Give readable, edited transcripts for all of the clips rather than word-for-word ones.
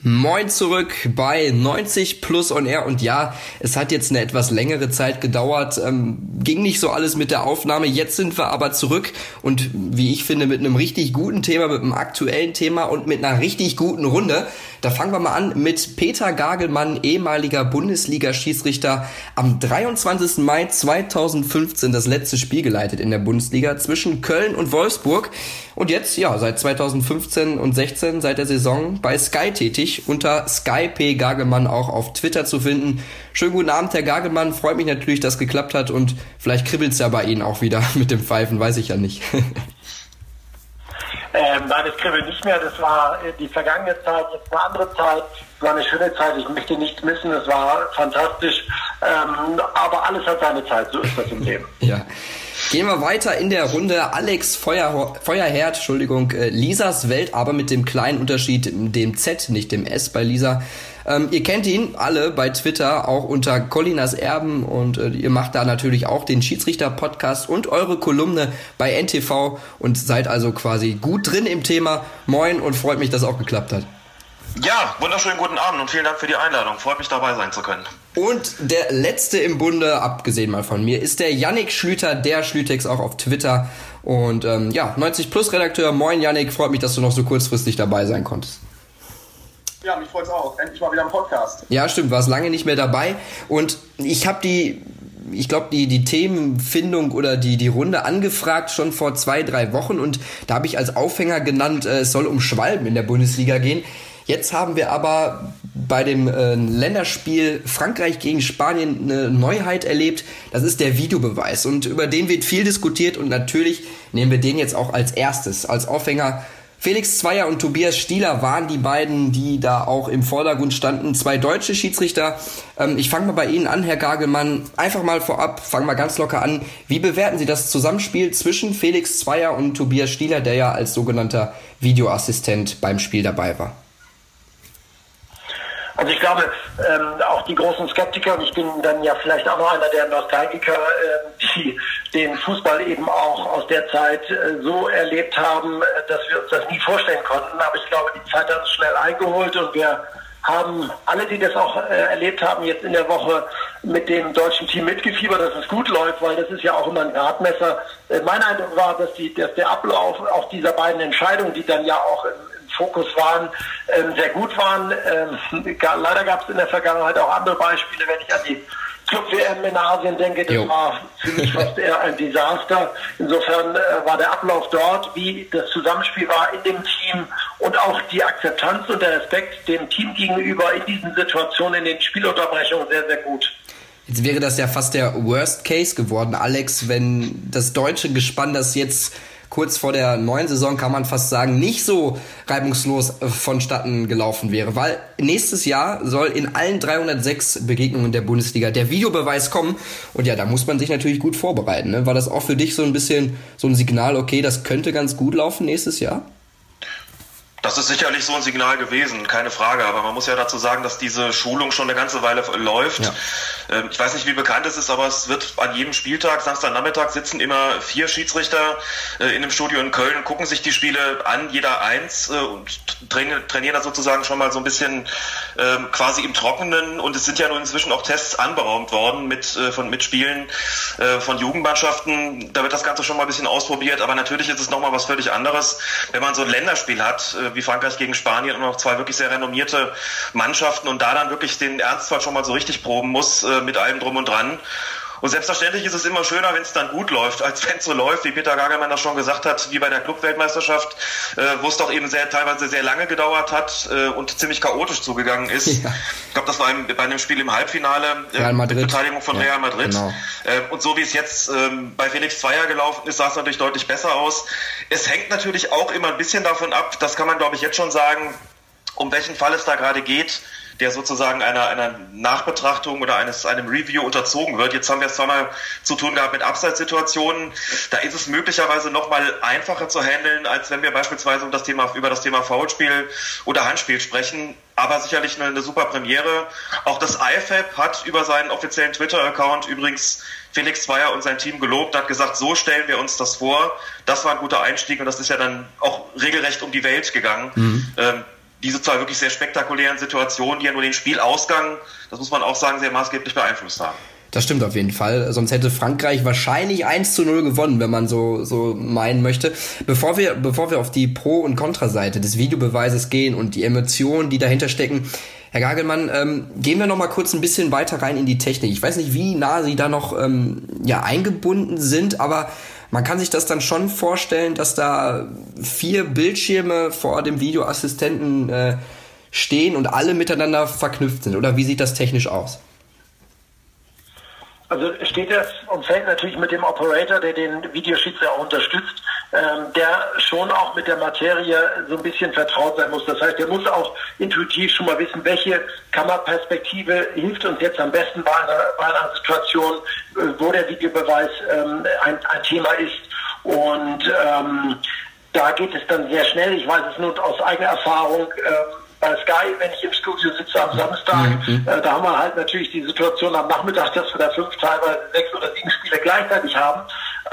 Moin zurück bei 90 Plus on Air und ja, es hat jetzt eine etwas längere Zeit gedauert, ging nicht so alles mit der Aufnahme, jetzt sind wir aber zurück und wie ich finde mit einem richtig guten Thema, mit einem aktuellen Thema und mit einer richtig guten Runde. Da fangen wir mal an mit Peter Gagelmann, ehemaliger Bundesliga-Schiedsrichter, am 23. Mai 2015 das letzte Spiel geleitet in der Bundesliga zwischen Köln und Wolfsburg und jetzt, ja, seit 2015 und 16 seit der Saison bei Sky tätig, unter Sky Gagelmann auch auf Twitter zu finden. Schönen guten Abend, Herr Gagelmann, freut mich natürlich, dass es geklappt hat und vielleicht kribbelt's ja bei Ihnen auch wieder mit dem Pfeifen, weiß ich ja nicht. Nein, das kribbelt nicht mehr, das war die vergangene Zeit, jetzt eine andere Zeit, es war eine schöne Zeit, ich möchte nichts missen, es war fantastisch, aber alles hat seine Zeit, so ist das im Leben. Ja. Gehen wir weiter in der Runde. Alex Feuerherd, Lisas Welt, aber mit dem kleinen Unterschied, dem Z, nicht dem S bei Lisa. Ihr kennt ihn alle bei Twitter, auch unter Colinas Erben und ihr macht da natürlich auch den Schiedsrichter-Podcast und eure Kolumne bei NTV und seid also quasi gut drin im Thema. Moin und freut mich, dass es auch geklappt hat. Ja, wunderschönen guten Abend und vielen Dank für die Einladung. Freut mich, dabei sein zu können. Und der letzte im Bunde, abgesehen mal von mir, ist der Yannick Schlüter, der Schlütex auch auf Twitter. Und 90-Plus-Redakteur. Moin Yannick, freut mich, dass du noch so kurzfristig dabei sein konntest. Ja, mich freut's auch. Endlich mal wieder im Podcast. Ja, stimmt, warst lange nicht mehr dabei. Und ich habe die Themenfindung oder die Runde angefragt schon vor 2-3 Wochen. Und da habe ich als Aufhänger genannt, es soll um Schwalben in der Bundesliga gehen. Jetzt haben wir aber bei dem Länderspiel Frankreich gegen Spanien eine Neuheit erlebt. Das ist der Videobeweis und über den wird viel diskutiert und natürlich nehmen wir den jetzt auch als erstes, als Aufhänger. Felix Zweier und Tobias Stieler waren die beiden, die da auch im Vordergrund standen. 2 deutsche Schiedsrichter. Ich fange mal bei Ihnen an, Herr Gagelmann. Einfach mal vorab, fangen wir ganz locker an. Wie bewerten Sie das Zusammenspiel zwischen Felix Zweier und Tobias Stieler, der ja als sogenannter Videoassistent beim Spiel dabei war? Also ich glaube, auch die großen Skeptiker, und ich bin dann ja vielleicht auch noch einer der Nostalgiker, die den Fußball eben auch aus der Zeit so erlebt haben, dass wir uns das nie vorstellen konnten. Aber ich glaube, die Zeit hat uns schnell eingeholt und wir haben alle, die das auch erlebt haben, jetzt in der Woche mit dem deutschen Team mitgefiebert, dass es gut läuft, weil das ist ja auch immer ein Gradmesser. Mein Eindruck war, dass der Ablauf auch dieser beiden Entscheidungen, die dann ja auch im Fokus waren, sehr gut waren. Leider gab es in der Vergangenheit auch andere Beispiele, wenn ich an die Club-WM in Asien denke, das war für mich fast eher ein Desaster. Insofern war der Ablauf dort, wie das Zusammenspiel war in dem Team und auch die Akzeptanz und der Respekt dem Team gegenüber in diesen Situationen, in den Spielunterbrechungen sehr, sehr gut. Jetzt wäre das ja fast der Worst Case geworden, Alex, wenn das deutsche Gespann, das jetzt kurz vor der neuen Saison, kann man fast sagen, nicht so reibungslos vonstatten gelaufen wäre. Weil nächstes Jahr soll in allen 306 Begegnungen der Bundesliga der Videobeweis kommen. Und ja, da muss man sich natürlich gut vorbereiten. Ne? War das auch für dich so ein bisschen so ein Signal, okay, das könnte ganz gut laufen nächstes Jahr? Das ist sicherlich so ein Signal gewesen, keine Frage. Aber man muss ja dazu sagen, dass diese Schulung schon eine ganze Weile läuft. Ja. Ich weiß nicht, wie bekannt es ist, aber es wird an jedem Spieltag, Samstagnachmittag, sitzen immer 4 Schiedsrichter in einem Studio in Köln und gucken sich die Spiele an, jeder eins, und trainieren da sozusagen schon mal so ein bisschen quasi im Trockenen. Und es sind ja nun inzwischen auch Tests anberaumt worden mit Spielen von Jugendmannschaften. Da wird das Ganze schon mal ein bisschen ausprobiert. Aber natürlich ist es nochmal was völlig anderes, wenn man so ein Länderspiel hat, wie Frankreich gegen Spanien und noch 2 wirklich sehr renommierte Mannschaften und da dann wirklich den Ernstfall schon mal so richtig proben muss, mit allem drum und dran. Und selbstverständlich ist es immer schöner, wenn es dann gut läuft, als wenn es so läuft, wie Peter Gagelmann das schon gesagt hat, wie bei der Clubweltmeisterschaft, wo es doch eben teilweise sehr lange gedauert hat und ziemlich chaotisch zugegangen ist. Ja. Ich glaube, das war bei einem Spiel im Halbfinale mit Beteiligung von Real Madrid. Genau. Und so wie es jetzt bei Felix Zweier gelaufen ist, sah es natürlich deutlich besser aus. Es hängt natürlich auch immer ein bisschen davon ab, das kann man glaube ich jetzt schon sagen, um welchen Fall es da gerade geht, der sozusagen einer Nachbetrachtung oder einem Review unterzogen wird. Jetzt haben wir es zweimal zu tun gehabt mit Abseitssituationen. Da ist es möglicherweise noch mal einfacher zu handeln, als wenn wir beispielsweise über das Thema Foulspiel oder Handspiel sprechen. Aber sicherlich eine super Premiere. Auch das IFAB hat über seinen offiziellen Twitter-Account übrigens Felix Zweier und sein Team gelobt, hat gesagt, so stellen wir uns das vor. Das war ein guter Einstieg und das ist ja dann auch regelrecht um die Welt gegangen. diese zwei wirklich sehr spektakulären Situationen, die ja nur den Spielausgang, das muss man auch sagen, sehr maßgeblich beeinflusst haben. Das stimmt auf jeden Fall. Sonst hätte Frankreich wahrscheinlich 1-0 gewonnen, wenn man so meinen möchte. Bevor wir auf die Pro- und Kontraseite des Videobeweises gehen und die Emotionen, die dahinter stecken, Herr Gagelmann, gehen wir noch mal kurz ein bisschen weiter rein in die Technik. Ich weiß nicht, wie nah Sie da noch eingebunden sind, aber man kann sich das dann schon vorstellen, dass da 4 Bildschirme vor dem Videoassistenten stehen und alle miteinander verknüpft sind. Oder wie sieht das technisch aus? Also steht das und fällt natürlich mit dem Operator, der den Videoschiedsrichter auch unterstützt, der schon auch mit der Materie so ein bisschen vertraut sein muss. Das heißt, der muss auch intuitiv schon mal wissen, welche Kameraperspektive hilft uns jetzt am besten bei einer Situation, wo der Videobeweis ein Thema ist. Und da geht es dann sehr schnell. Ich weiß es nur aus eigener Erfahrung, bei Sky, wenn ich im Studio sitze am Samstag, da haben wir halt natürlich die Situation am Nachmittag, dass wir da 5, teilweise 6 oder 7 Spiele gleichzeitig haben.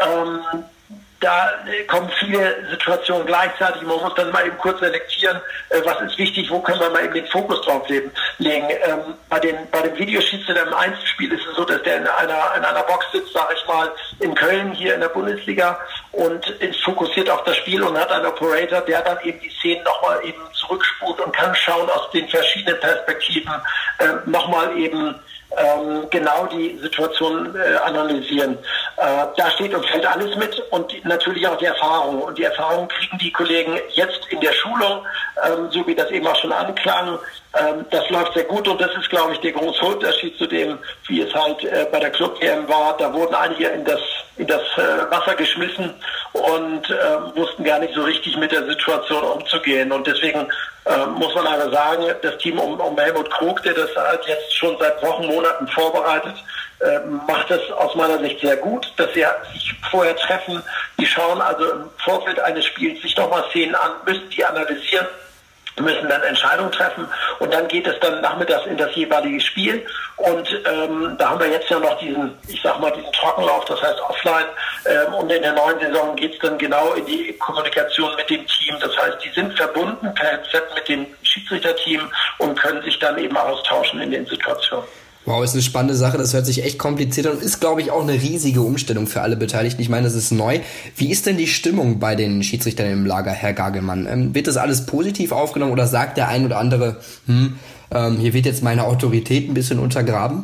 Da kommen viele Situationen gleichzeitig. Man muss dann mal eben kurz selektieren, was ist wichtig, wo können wir mal eben den Fokus drauf legen. Bei dem Videoschiedsrichter im Einzelspiel ist es so, dass der in einer Box sitzt, sage ich mal, in Köln, hier in der Bundesliga, und ist fokussiert auf das Spiel und hat einen Operator, der dann eben die Szenen nochmal eben zurückspult und kann schauen aus den verschiedenen Perspektiven nochmal eben genau die Situation analysieren. Da steht und fällt alles mit und natürlich auch die Erfahrung. Und die Erfahrung kriegen die Kollegen jetzt in der Schulung, so wie das eben auch schon anklang. Das läuft sehr gut und das ist, glaube ich, der große Unterschied zu dem, wie es halt bei der Club-EM war. Da wurden einige in das Wasser geschmissen und wussten gar nicht so richtig mit der Situation umzugehen. Und deswegen muss man aber sagen, das Team um Helmut Krug, der das halt jetzt schon seit Wochen, Monaten vorbereitet, macht das aus meiner Sicht sehr gut, dass sie sich vorher treffen. Die schauen also im Vorfeld eines Spiels sich nochmal Szenen an, müssen die analysieren, müssen dann Entscheidungen treffen und dann geht es dann nachmittags in das jeweilige Spiel und da haben wir jetzt ja noch diesen Trockenlauf, das heißt offline, und in der neuen Saison geht es dann genau in die Kommunikation mit dem Team, das heißt, die sind verbunden per Headset mit dem Schiedsrichterteam und können sich dann eben austauschen in den Situationen. Wow, ist eine spannende Sache, das hört sich echt kompliziert an und ist, glaube ich, auch eine riesige Umstellung für alle Beteiligten. Ich meine, das ist neu. Wie ist denn die Stimmung bei den Schiedsrichtern im Lager, Herr Gagelmann? Wird das alles positiv aufgenommen oder sagt der ein oder andere, hier wird jetzt meine Autorität ein bisschen untergraben?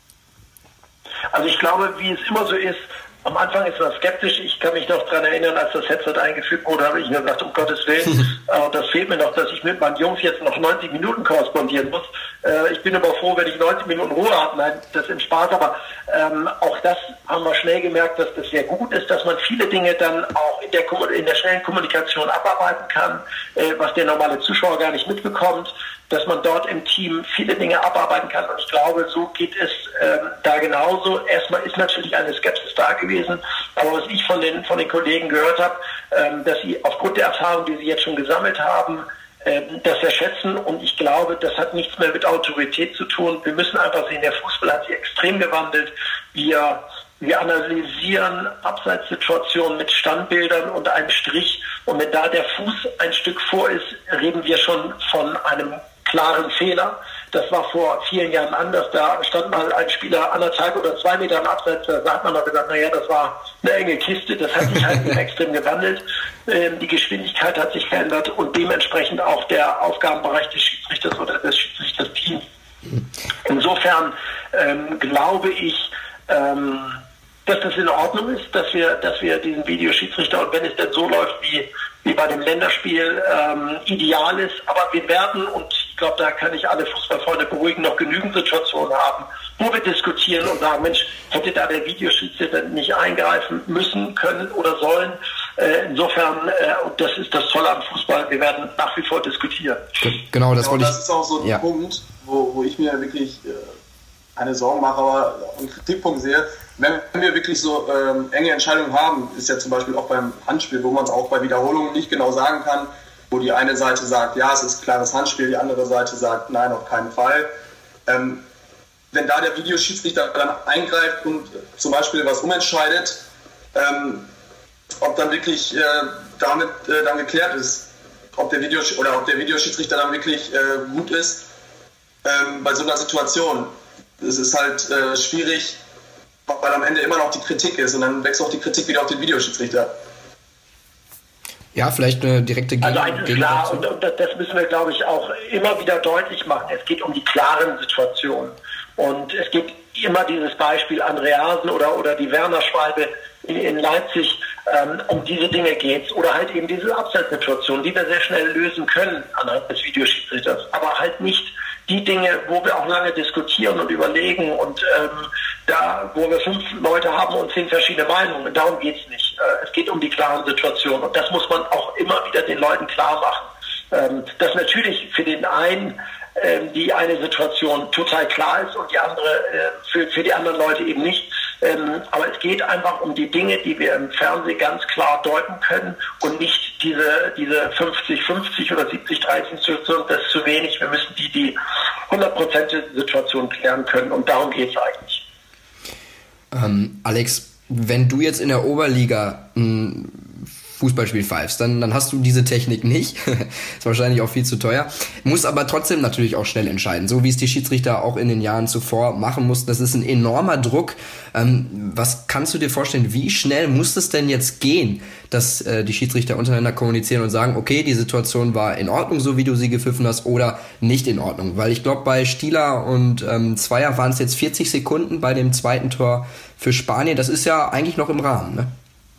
Also ich glaube, wie es immer so ist, am Anfang ist man skeptisch. Ich kann mich noch daran erinnern, als das Headset eingeführt wurde, habe ich mir gesagt, um Gottes Willen, das fehlt mir noch, dass ich mit meinen Jungs jetzt noch 90 Minuten korrespondieren muss. Ich bin aber froh, wenn ich 90 Minuten Ruhe habe. Nein, das ist Spaß, aber auch das haben wir schnell gemerkt, dass das sehr gut ist, dass man viele Dinge dann auch in der schnellen Kommunikation abarbeiten kann, was der normale Zuschauer gar nicht mitbekommt, dass man dort im Team viele Dinge abarbeiten kann. Und ich glaube, so geht es da genauso. Erstmal ist natürlich eine Skepsis da gewesen, aber was ich von den Kollegen gehört habe, dass sie aufgrund der Erfahrung, die sie jetzt schon gesammelt haben, das erschätzen, und ich glaube, das hat nichts mehr mit Autorität zu tun. Wir müssen einfach sehen, der Fußball hat sich extrem gewandelt. Wir analysieren Abseitssituationen mit Standbildern und einem Strich, und wenn da der Fuß ein Stück vor ist, reden wir schon von einem klaren Fehler. Das war vor vielen Jahren anders. Da stand mal ein Spieler 1,5 oder 2 Meter im Abseits. Da hat man noch gesagt, naja, das war eine enge Kiste. Das hat sich halt extrem gewandelt. Die Geschwindigkeit hat sich verändert und dementsprechend auch der Aufgabenbereich des Schiedsrichters oder des Schiedsrichterteams. Insofern glaube ich, dass das in Ordnung ist, dass wir diesen Videoschiedsrichter, und wenn es denn so läuft wie bei dem Länderspiel, ideal ist. Aber wir werden, und ich glaube, da kann ich alle Fußballfreunde beruhigen, noch genügend Situationen haben, wo wir diskutieren und sagen, Mensch, hätte da der Videoschiedsrichter nicht eingreifen müssen, können oder sollen. Insofern, und das ist das Tolle am Fußball, wir werden nach wie vor diskutieren. Genau, das wollte ich. Das ist auch so ein Punkt, wo ich mir wirklich keine Sorgen mache, aber einen Kritikpunkt sehe. Wenn wir wirklich so enge Entscheidungen haben, ist ja zum Beispiel auch beim Handspiel, wo man es auch bei Wiederholungen nicht genau sagen kann, wo die eine Seite sagt, ja, es ist klares Handspiel, die andere Seite sagt, nein, auf keinen Fall. Wenn da der Videoschiedsrichter dann eingreift und zum Beispiel was umentscheidet, ob dann wirklich damit dann geklärt ist, ob der Videoschiedsrichter dann wirklich gut ist bei so einer Situation. Es ist halt schwierig, weil am Ende immer noch die Kritik ist und dann wächst auch die Kritik wieder auf den Videoschiedsrichter. Ja, vielleicht eine direkte Also eins ist klar, und das müssen wir, glaube ich, auch immer wieder deutlich machen. Es geht um die klaren Situationen. Und es gibt immer dieses Beispiel Andreasen oder die Werner-Schwalbe in Leipzig, um diese Dinge geht's. Oder halt eben diese Abseitssituation, die wir sehr schnell lösen können anhand des Videoschiedsrichters. Aber halt nicht die Dinge, wo wir auch lange diskutieren und überlegen und da, wo wir 5 Leute haben und 10 verschiedene Meinungen. Darum geht's nicht. Es geht um die klaren Situationen. Und das muss man auch immer wieder den Leuten klar machen. Dass natürlich für den einen die eine Situation total klar ist und die andere für die anderen Leute eben nicht. Aber es geht einfach um die Dinge, die wir im Fernsehen ganz klar deuten können und nicht diese 50-50 oder 70-30 Situation, das ist zu wenig. Wir müssen die 100% Situation klären können und darum geht es eigentlich. Alex, wenn du jetzt in der Oberliga ein Fußballspiel pfeifst, dann hast du diese Technik nicht. Ist wahrscheinlich auch viel zu teuer. Muss aber trotzdem natürlich auch schnell entscheiden, so wie es die Schiedsrichter auch in den Jahren zuvor machen mussten. Das ist ein enormer Druck. Was kannst du dir vorstellen, wie schnell muss es denn jetzt gehen, dass die Schiedsrichter untereinander kommunizieren und sagen, okay, die Situation war in Ordnung, so wie du sie gepfiffen hast, oder nicht in Ordnung? Weil ich glaube, bei Stieler und Zweier waren es jetzt 40 Sekunden bei dem zweiten Tor für Spanien. Das ist ja eigentlich noch im Rahmen, ne?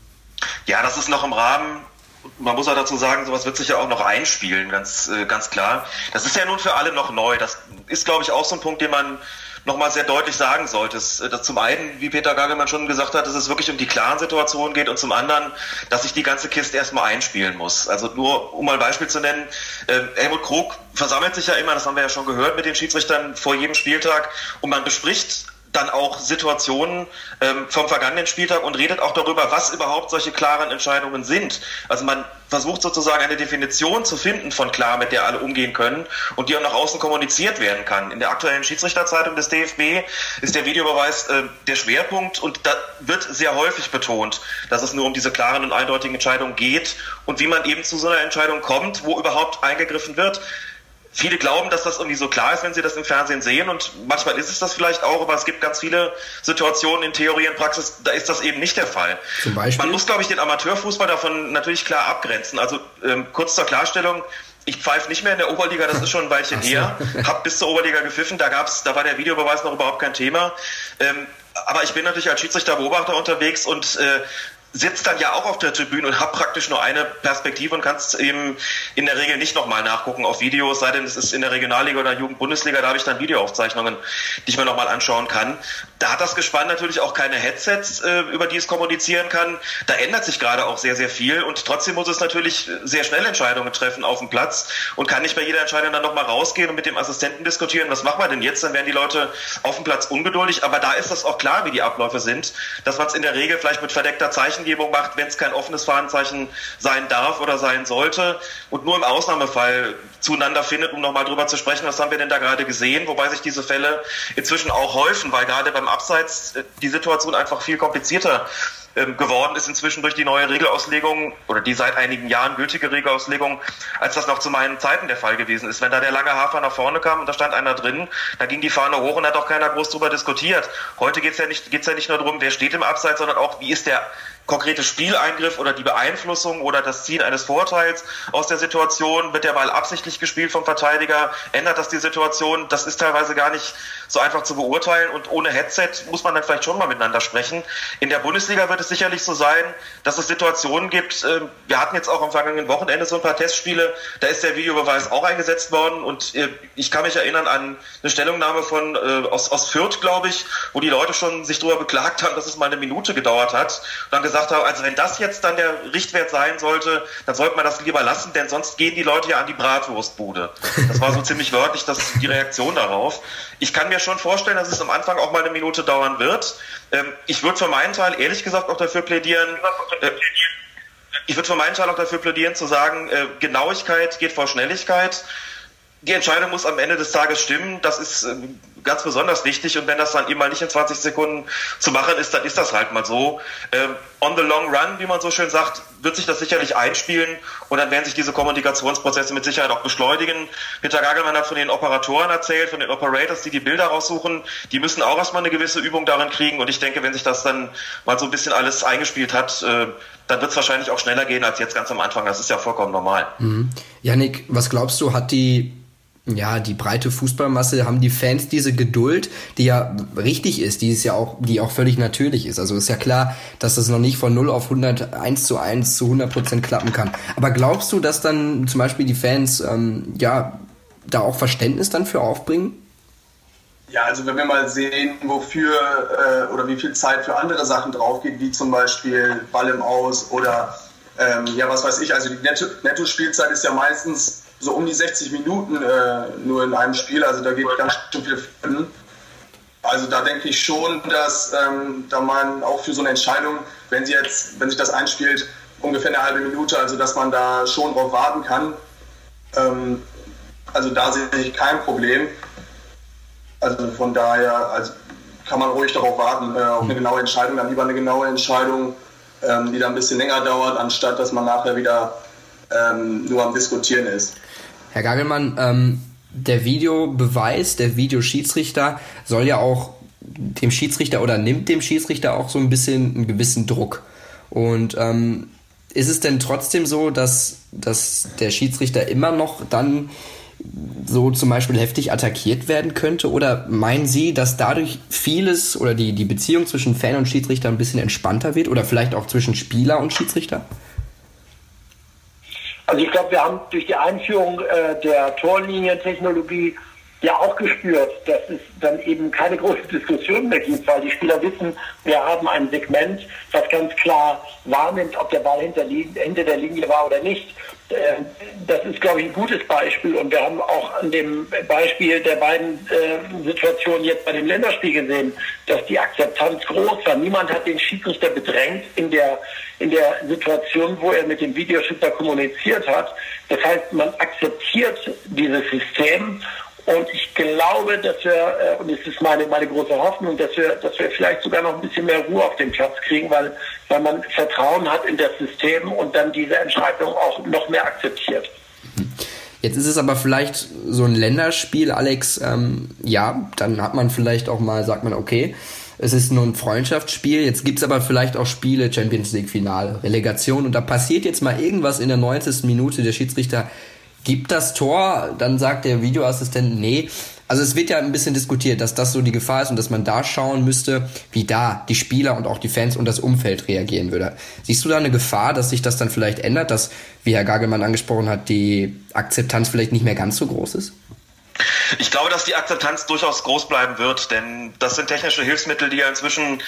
Ja, das ist noch im Rahmen. Man muss auch dazu sagen, sowas wird sich ja auch noch einspielen, ganz klar. Das ist ja nun für alle noch neu. Das ist, glaube ich, auch so ein Punkt, den man nochmal sehr deutlich sagen sollte. Dass zum einen, wie Peter Gagelmann schon gesagt hat, dass es wirklich um die klaren Situationen geht und zum anderen, dass sich die ganze Kiste erstmal einspielen muss. Also nur, um mal ein Beispiel zu nennen, Helmut Krug versammelt sich ja immer, das haben wir ja schon gehört, mit den Schiedsrichtern vor jedem Spieltag und man bespricht dann auch Situationen vom vergangenen Spieltag und redet auch darüber, was überhaupt solche klaren Entscheidungen sind. Also man versucht sozusagen eine Definition zu finden von klar, mit der alle umgehen können und die auch nach außen kommuniziert werden kann. In der aktuellen Schiedsrichterzeitung des DFB ist der Videobeweis der Schwerpunkt und da wird sehr häufig betont, dass es nur um diese klaren und eindeutigen Entscheidungen geht und wie man eben zu so einer Entscheidung kommt, wo überhaupt eingegriffen wird. Viele glauben, dass das irgendwie so klar ist, wenn sie das im Fernsehen sehen und manchmal ist es das vielleicht auch, aber es gibt ganz viele Situationen in Theorie und Praxis, da ist das eben nicht der Fall. Zum Beispiel? Man muss, glaube ich, den Amateurfußball davon natürlich klar abgrenzen. Also kurz zur Klarstellung, ich pfeife nicht mehr in der Oberliga, das ist schon ein Weilchen her, habe bis zur Oberliga gepfiffen, da war der Videobeweis noch überhaupt kein Thema. Aber ich bin natürlich als Schiedsrichter-Beobachter unterwegs und sitzt dann ja auch auf der Tribüne und habe praktisch nur eine Perspektive und kannst eben in der Regel nicht nochmal nachgucken auf Videos, sei denn es ist in der Regionalliga oder Jugendbundesliga, da habe ich dann Videoaufzeichnungen, die ich mir nochmal anschauen kann. Da hat das Gespann natürlich auch keine Headsets, über die es kommunizieren kann. Da ändert sich gerade auch sehr, sehr viel und trotzdem muss es natürlich sehr schnell Entscheidungen treffen auf dem Platz und kann nicht bei jeder Entscheidung dann nochmal rausgehen und mit dem Assistenten diskutieren, was machen wir denn jetzt? Dann werden die Leute auf dem Platz ungeduldig, aber da ist das auch klar, wie die Abläufe sind, dass man es in der Regel vielleicht mit verdeckter Zeichengebung macht, wenn es kein offenes Fahnenzeichen sein darf oder sein sollte und nur im Ausnahmefall zueinander findet, um nochmal drüber zu sprechen, was haben wir denn da gerade gesehen, wobei sich diese Fälle inzwischen auch häufen, weil gerade beim Abseits die Situation einfach viel komplizierter geworden ist inzwischen durch die neue Regelauslegung oder die seit einigen Jahren gültige Regelauslegung, als das noch zu meinen Zeiten der Fall gewesen ist. Wenn da der lange Hafer nach vorne kam und da stand einer drin, da ging die Fahne hoch und hat auch keiner groß drüber diskutiert. Heute geht's ja nicht nur darum, wer steht im Abseits, sondern auch, wie ist der konkrete Spieleingriff oder die Beeinflussung oder das Ziehen eines Vorteils aus der Situation, wird der Ball absichtlich gespielt vom Verteidiger, ändert das die Situation, das ist teilweise gar nicht so einfach zu beurteilen und ohne Headset muss man dann vielleicht schon mal miteinander sprechen. In der Bundesliga wird es sicherlich so sein, dass es Situationen gibt, wir hatten jetzt auch am vergangenen Wochenende so ein paar Testspiele, da ist der Videobeweis auch eingesetzt worden und ich kann mich erinnern an eine Stellungnahme aus Fürth, glaube ich, wo die Leute schon sich darüber beklagt haben, dass es mal eine Minute gedauert hat und dann gesagt haben, also wenn das jetzt dann der Richtwert sein sollte, dann sollte man das lieber lassen, denn sonst gehen die Leute ja an die Bratwurstbude. Das war so ziemlich wörtlich die Reaktion darauf. Ich kann mir schon vorstellen, dass es am Anfang auch mal eine Minute dauern wird. Ich würde für meinen Teil ehrlich gesagt auch dafür plädieren, zu sagen, Genauigkeit geht vor Schnelligkeit. Die Entscheidung muss am Ende des Tages stimmen. Das ist ganz besonders wichtig, und wenn das dann eben mal nicht in 20 Sekunden zu machen ist, dann ist das halt mal so. On the long run, wie man so schön sagt, wird sich das sicherlich einspielen, und dann werden sich diese Kommunikationsprozesse mit Sicherheit auch beschleunigen. Peter Gagelmann hat von den Operatoren erzählt, von den Operators, die Bilder raussuchen. Die müssen auch erstmal eine gewisse Übung darin kriegen, und ich denke, wenn sich das dann mal so ein bisschen alles eingespielt hat, dann wird es wahrscheinlich auch schneller gehen als jetzt ganz am Anfang. Das ist ja vollkommen normal. Yannick, was glaubst du, hat die breite Fußballmasse, haben die Fans diese Geduld, die ja richtig ist, die auch völlig natürlich ist. Also ist ja klar, dass das noch nicht von 0 auf 100, 1:1 zu 100% klappen kann. Aber glaubst du, dass dann zum Beispiel die Fans da auch Verständnis dann für aufbringen? Ja, also wenn wir mal sehen, wofür oder wie viel Zeit für andere Sachen drauf geht, wie zum Beispiel Ball im Aus oder was weiß ich, also die Netto-Spielzeit ist ja meistens so um die 60 Minuten nur in einem Spiel, also da geht ganz schön viel Stunden. Also da denke ich schon, dass da man auch für so eine Entscheidung, wenn sich das einspielt, ungefähr eine halbe Minute, also dass man da schon drauf warten kann. Also da sehe ich kein Problem. Also von daher kann man ruhig darauf warten, auf eine genaue Entscheidung, dann lieber eine genaue Entscheidung, die dann ein bisschen länger dauert, anstatt dass man nachher wieder nur am Diskutieren ist. Herr Gagelmann, der Videobeweis, der Videoschiedsrichter soll ja auch dem Schiedsrichter oder nimmt dem Schiedsrichter auch so ein bisschen einen gewissen Druck. Und ist es denn trotzdem so, dass der Schiedsrichter immer noch dann so zum Beispiel heftig attackiert werden könnte? Oder meinen Sie, dass dadurch vieles oder die Beziehung zwischen Fan und Schiedsrichter ein bisschen entspannter wird? Oder vielleicht auch zwischen Spieler und Schiedsrichter? Also ich glaube, wir haben durch die Einführung der Torlinientechnologie ja auch gespürt, dass es dann eben keine große Diskussion mehr gibt, weil die Spieler wissen, wir haben ein Segment, das ganz klar wahrnimmt, ob der Ball hinter der Linie war oder nicht. Das ist, glaube ich, ein gutes Beispiel, und wir haben auch an dem Beispiel der beiden Situationen jetzt bei dem Länderspiel gesehen, dass die Akzeptanz groß war. Niemand hat den Schiedsrichter bedrängt in der Situation, wo er mit dem Videoschiedsrichter kommuniziert hat. Das heißt, man akzeptiert dieses System. Und ich glaube, dass wir, und es ist meine große Hoffnung, dass wir vielleicht sogar noch ein bisschen mehr Ruhe auf den Platz kriegen, weil man Vertrauen hat in das System und dann diese Entscheidung auch noch mehr akzeptiert. Jetzt ist es aber vielleicht so ein Länderspiel, Alex, dann hat man vielleicht auch mal, sagt man, okay, es ist nur ein Freundschaftsspiel, jetzt gibt's aber vielleicht auch Spiele, Champions League Finale, Relegation, und da passiert jetzt mal irgendwas in der 90. Minute, der Schiedsrichter gibt das Tor, dann sagt der Videoassistent, nee. Also es wird ja ein bisschen diskutiert, dass das so die Gefahr ist und dass man da schauen müsste, wie da die Spieler und auch die Fans und das Umfeld reagieren würde. Siehst du da eine Gefahr, dass sich das dann vielleicht ändert, dass, wie Herr Gagelmann angesprochen hat, die Akzeptanz vielleicht nicht mehr ganz so groß ist? Ich glaube, dass die Akzeptanz durchaus groß bleiben wird, denn das sind technische Hilfsmittel, die ja inzwischen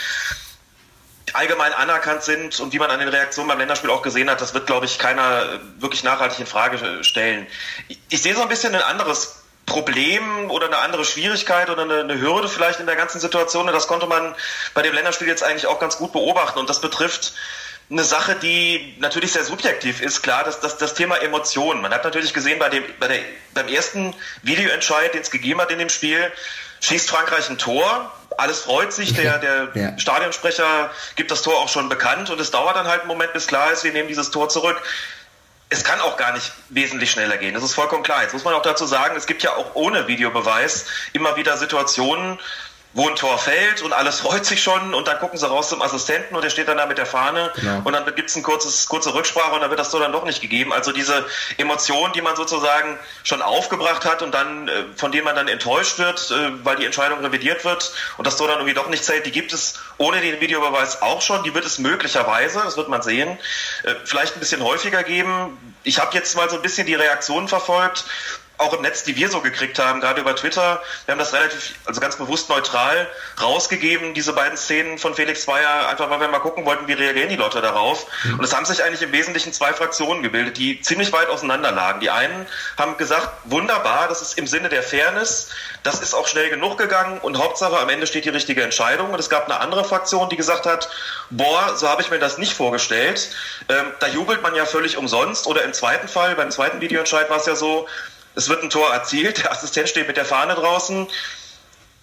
allgemein anerkannt sind, und wie man an den Reaktionen beim Länderspiel auch gesehen hat, das wird, glaube ich, keiner wirklich nachhaltig in Frage stellen. Ich sehe so ein bisschen ein anderes Problem oder eine andere Schwierigkeit oder eine Hürde vielleicht in der ganzen Situation, und das konnte man bei dem Länderspiel jetzt eigentlich auch ganz gut beobachten, und das betrifft eine Sache, die natürlich sehr subjektiv ist, klar, das Thema Emotionen. Man hat natürlich gesehen, beim ersten Videoentscheid, den es gegeben hat in dem Spiel, schießt Frankreich ein Tor, alles freut sich, der Stadionsprecher gibt das Tor auch schon bekannt, und es dauert dann halt einen Moment, bis klar ist, wir nehmen dieses Tor zurück. Es kann auch gar nicht wesentlich schneller gehen, das ist vollkommen klar. Jetzt muss man auch dazu sagen, es gibt ja auch ohne Videobeweis immer wieder Situationen, wo ein Tor fällt und alles freut sich schon, und dann gucken sie raus zum Assistenten und der steht dann da mit der Fahne, genau. Und dann gibt es eine kurze Rücksprache und dann wird das Tor dann doch nicht gegeben. Also diese Emotionen, die man sozusagen schon aufgebracht hat und dann von denen man dann enttäuscht wird, weil die Entscheidung revidiert wird und das Tor dann irgendwie doch nicht zählt, die gibt es ohne den Videobeweis auch schon. Die wird es möglicherweise, das wird man sehen, vielleicht ein bisschen häufiger geben. Ich habe jetzt mal so ein bisschen die Reaktionen verfolgt, auch im Netz, die wir so gekriegt haben, gerade über Twitter. Wir haben das ganz bewusst neutral rausgegeben, diese beiden Szenen von Felix Zweier, einfach weil wir mal gucken wollten, wie reagieren die Leute darauf. Und es haben sich eigentlich im Wesentlichen zwei Fraktionen gebildet, die ziemlich weit auseinander lagen. Die einen haben gesagt, wunderbar, das ist im Sinne der Fairness, das ist auch schnell genug gegangen und Hauptsache am Ende steht die richtige Entscheidung. Und es gab eine andere Fraktion, die gesagt hat, so habe ich mir das nicht vorgestellt. Da jubelt man ja völlig umsonst. Oder im zweiten Fall, beim zweiten Videoentscheid war es ja so, es wird ein Tor erzielt, der Assistent steht mit der Fahne draußen.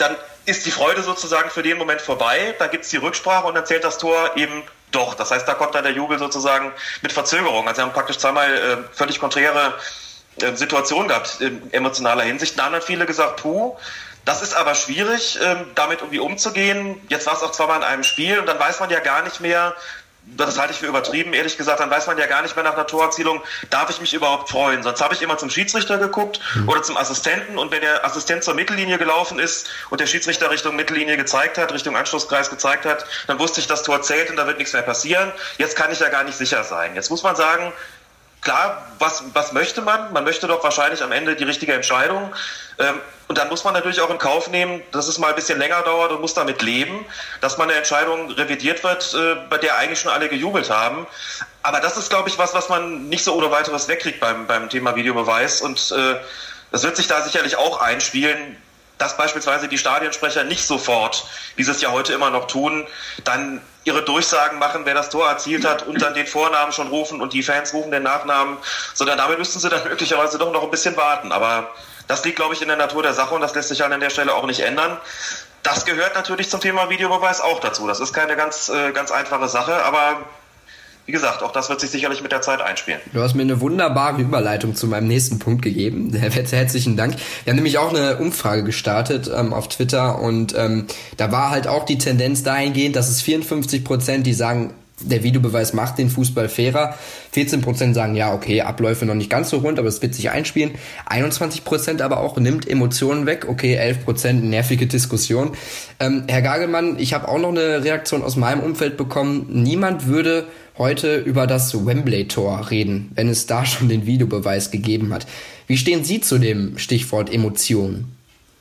dann ist die Freude sozusagen für den Moment vorbei, dann gibt es die Rücksprache und dann zählt das Tor eben doch. Das heißt, da kommt dann der Jubel sozusagen mit Verzögerung. Also wir haben praktisch zweimal völlig konträre Situationen gehabt in emotionaler Hinsicht. Da haben dann viele gesagt, das ist aber schwierig, damit irgendwie umzugehen. Jetzt war es auch zweimal in einem Spiel und dann weiß man ja gar nicht mehr, das halte ich für übertrieben, ehrlich gesagt, dann weiß man ja gar nicht mehr nach einer Torerzielung, darf ich mich überhaupt freuen. Sonst habe ich immer zum Schiedsrichter geguckt oder zum Assistenten und wenn der Assistent zur Mittellinie gelaufen ist und der Schiedsrichter Richtung Mittellinie gezeigt hat, Richtung Anschlusskreis gezeigt hat, dann wusste ich, das Tor zählt und da wird nichts mehr passieren. Jetzt kann ich ja gar nicht sicher sein. Jetzt muss man sagen, klar, was möchte man? Man möchte doch wahrscheinlich am Ende die richtige Entscheidung. Und dann muss man natürlich auch in Kauf nehmen, dass es mal ein bisschen länger dauert und muss damit leben, dass mal eine Entscheidung revidiert wird, bei der eigentlich schon alle gejubelt haben. Aber das ist, glaube ich, was man nicht so ohne weiteres wegkriegt beim Thema Videobeweis. Und das wird sich da sicherlich auch einspielen, dass beispielsweise die Stadionsprecher nicht sofort, wie sie es ja heute immer noch tun, dann ihre Durchsagen machen, wer das Tor erzielt hat und dann den Vornamen schon rufen und die Fans rufen den Nachnamen, sondern damit müssten sie dann möglicherweise doch noch ein bisschen warten. Aber das liegt, glaube ich, in der Natur der Sache und das lässt sich an der Stelle auch nicht ändern. Das gehört natürlich zum Thema Videobeweis auch dazu. Das ist keine ganz einfache Sache, aber wie gesagt, auch das wird sich sicherlich mit der Zeit einspielen. Du hast mir eine wunderbare Überleitung zu meinem nächsten Punkt gegeben. Herzlichen Dank. Wir haben nämlich auch eine Umfrage gestartet auf Twitter und da war halt auch die Tendenz dahingehend, dass es 54%, die sagen, der Videobeweis macht den Fußball fairer. 14% sagen, ja, okay, Abläufe noch nicht ganz so rund, aber es wird sich einspielen. 21% aber auch nimmt Emotionen weg. Okay, 11% nervige Diskussion. Herr Gagelmann, ich habe auch noch eine Reaktion aus meinem Umfeld bekommen. Niemand würde heute über das Wembley-Tor reden, wenn es da schon den Videobeweis gegeben hat. Wie stehen Sie zu dem Stichwort Emotionen?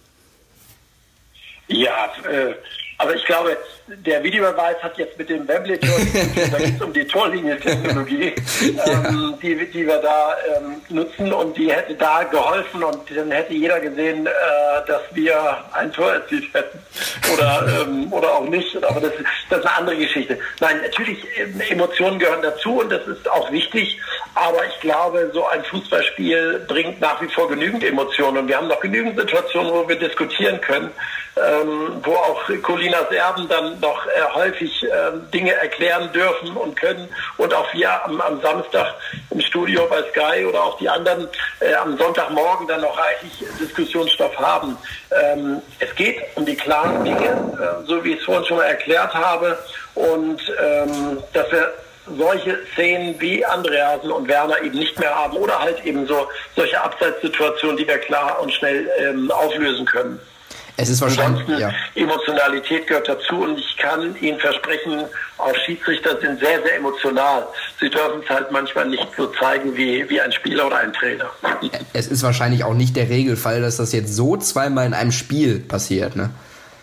Ja, aber ich glaube, der Videobeweis hat jetzt mit dem Wembley-Tor, da geht es um die Torlinientechnologie, die wir da nutzen und die hätte da geholfen und dann hätte jeder gesehen, dass wir ein Tor erzielt hätten oder auch nicht, aber das ist eine andere Geschichte. Nein, natürlich, Emotionen gehören dazu und das ist auch wichtig, aber ich glaube, so ein Fußballspiel bringt nach wie vor genügend Emotionen und wir haben noch genügend Situationen, wo wir diskutieren können, wo auch Colinas Erben dann noch häufig Dinge erklären dürfen und können und auch wir am Samstag im Studio bei Sky oder auch die anderen am Sonntagmorgen dann noch reichlich Diskussionsstoff haben. Es geht um die klaren Dinge, so wie ich es vorhin schon mal erklärt habe und dass wir solche Szenen wie Andreasen und Werner eben nicht mehr haben oder halt eben solche Abseitssituationen, die wir klar und schnell auflösen können. Es ist wahrscheinlich, Emotionalität gehört dazu und ich kann Ihnen versprechen, auch Schiedsrichter sind sehr, sehr emotional. Sie dürfen es halt manchmal nicht so zeigen wie ein Spieler oder ein Trainer. Es ist wahrscheinlich auch nicht der Regelfall, dass das jetzt so zweimal in einem Spiel passiert, ne?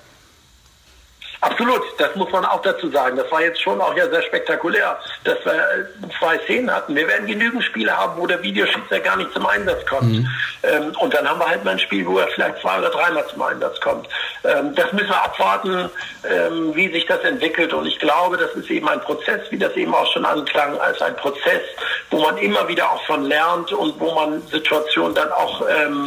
Absolut, das muss man auch dazu sagen. Das war jetzt schon auch ja sehr spektakulär, dass wir 2 Szenen hatten. Wir werden genügend Spiele haben, wo der Videoschiedsrichter gar nicht zum Einsatz kommt. Und dann haben wir halt mal ein Spiel, wo er vielleicht 2 oder 3 Mal zum Einsatz kommt. Das müssen wir abwarten, wie sich das entwickelt. Und ich glaube, das ist eben ein Prozess, wie das eben auch schon anklang, als ein Prozess, wo man immer wieder auch von lernt und wo man Situationen dann auch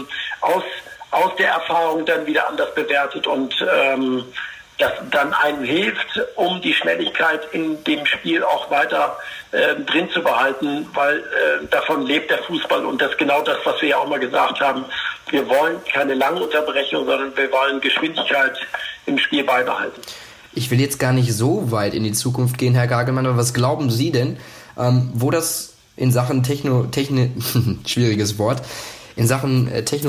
aus der Erfahrung dann wieder anders bewertet und das dann einem hilft, um die Schnelligkeit in dem Spiel auch weiter drin zu behalten, weil davon lebt der Fußball und das ist genau das, was wir ja auch mal gesagt haben. Wir wollen keine lange Unterbrechung, sondern wir wollen Geschwindigkeit im Spiel beibehalten. Ich will jetzt gar nicht so weit in die Zukunft gehen, Herr Gagelmann, aber was glauben Sie denn, wo das in Sachen schwieriges Wort, in Sachen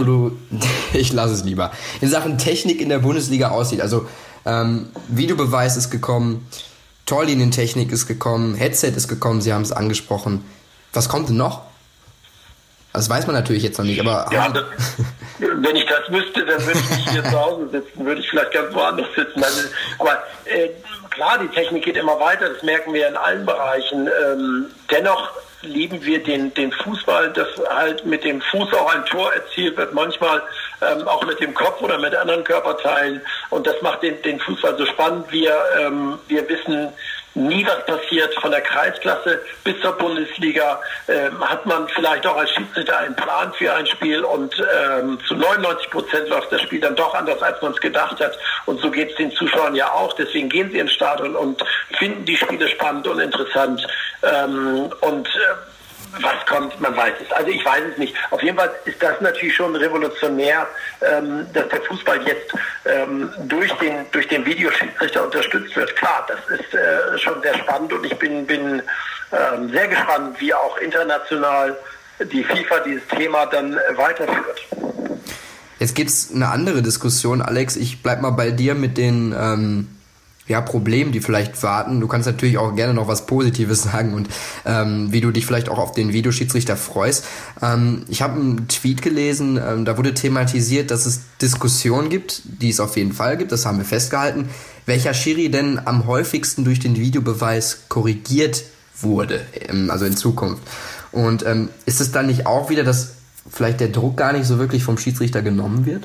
ich lasse es lieber, in Sachen Technik in der Bundesliga aussieht? Also Videobeweis ist gekommen, Torlinientechnik ist gekommen, Headset ist gekommen, Sie haben es angesprochen. Was kommt denn noch? Das weiß man natürlich jetzt noch nicht, aber... Ja, wenn ich das wüsste, dann würde ich nicht hier zu Hause sitzen, würde ich vielleicht ganz woanders sitzen. Also, aber klar, die Technik geht immer weiter, das merken wir in allen Bereichen. Dennoch lieben wir den Fußball, dass halt mit dem Fuß auch ein Tor erzielt wird, manchmal auch mit dem Kopf oder mit anderen Körperteilen und das macht den Fußball so spannend. Wir wissen, nie was passiert. Von der Kreisklasse bis zur Bundesliga hat man vielleicht auch als Schiedsrichter einen Plan für ein Spiel und zu 99% läuft das Spiel dann doch anders, als man es gedacht hat. Und so geht es den Zuschauern ja auch. Deswegen gehen sie ins Stadion und finden die Spiele spannend und interessant. Was kommt, man weiß es. Also ich weiß es nicht. Auf jeden Fall ist das natürlich schon revolutionär, dass der Fußball jetzt durch den Videoschiedsrichter unterstützt wird. Klar, das ist schon sehr spannend und ich bin sehr gespannt, wie auch international die FIFA dieses Thema dann weiterführt. Jetzt gibt's eine andere Diskussion, Alex. Ich bleib mal bei dir mit den Problemen, die vielleicht warten. Du kannst natürlich auch gerne noch was Positives sagen und wie du dich vielleicht auch auf den Videoschiedsrichter freust. Ich habe einen Tweet gelesen, da wurde thematisiert, dass es Diskussionen gibt, die es auf jeden Fall gibt, das haben wir festgehalten, welcher Schiri denn am häufigsten durch den Videobeweis korrigiert wurde, also in Zukunft. Und ist es dann nicht auch wieder, dass vielleicht der Druck gar nicht so wirklich vom Schiedsrichter genommen wird?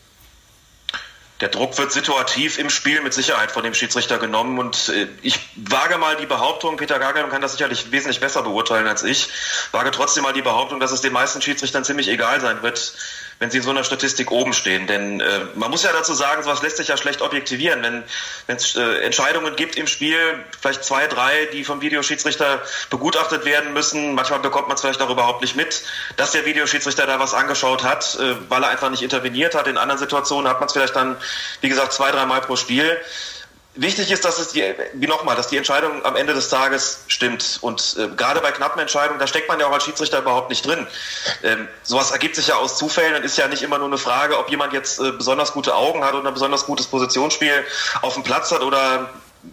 Der Druck wird situativ im Spiel mit Sicherheit von dem Schiedsrichter genommen und ich wage mal die Behauptung, Peter Gagan kann das sicherlich wesentlich besser beurteilen als ich, wage trotzdem mal die Behauptung, dass es den meisten Schiedsrichtern ziemlich egal sein wird, wenn sie in so einer Statistik oben stehen. Denn man muss ja dazu sagen, sowas lässt sich ja schlecht objektivieren. Wenn es Entscheidungen gibt im Spiel, vielleicht 2, 3, die vom Videoschiedsrichter begutachtet werden müssen, manchmal bekommt man es vielleicht auch überhaupt nicht mit, dass der Videoschiedsrichter da was angeschaut hat, weil er einfach nicht interveniert hat. In anderen Situationen hat man es vielleicht dann, wie gesagt, 2, 3 Mal pro Spiel. Wichtig ist, dass die Entscheidung am Ende des Tages stimmt. Und gerade bei knappen Entscheidungen, da steckt man ja auch als Schiedsrichter überhaupt nicht drin. Sowas ergibt sich ja aus Zufällen und ist ja nicht immer nur eine Frage, ob jemand jetzt besonders gute Augen hat oder ein besonders gutes Positionsspiel auf dem Platz hat oder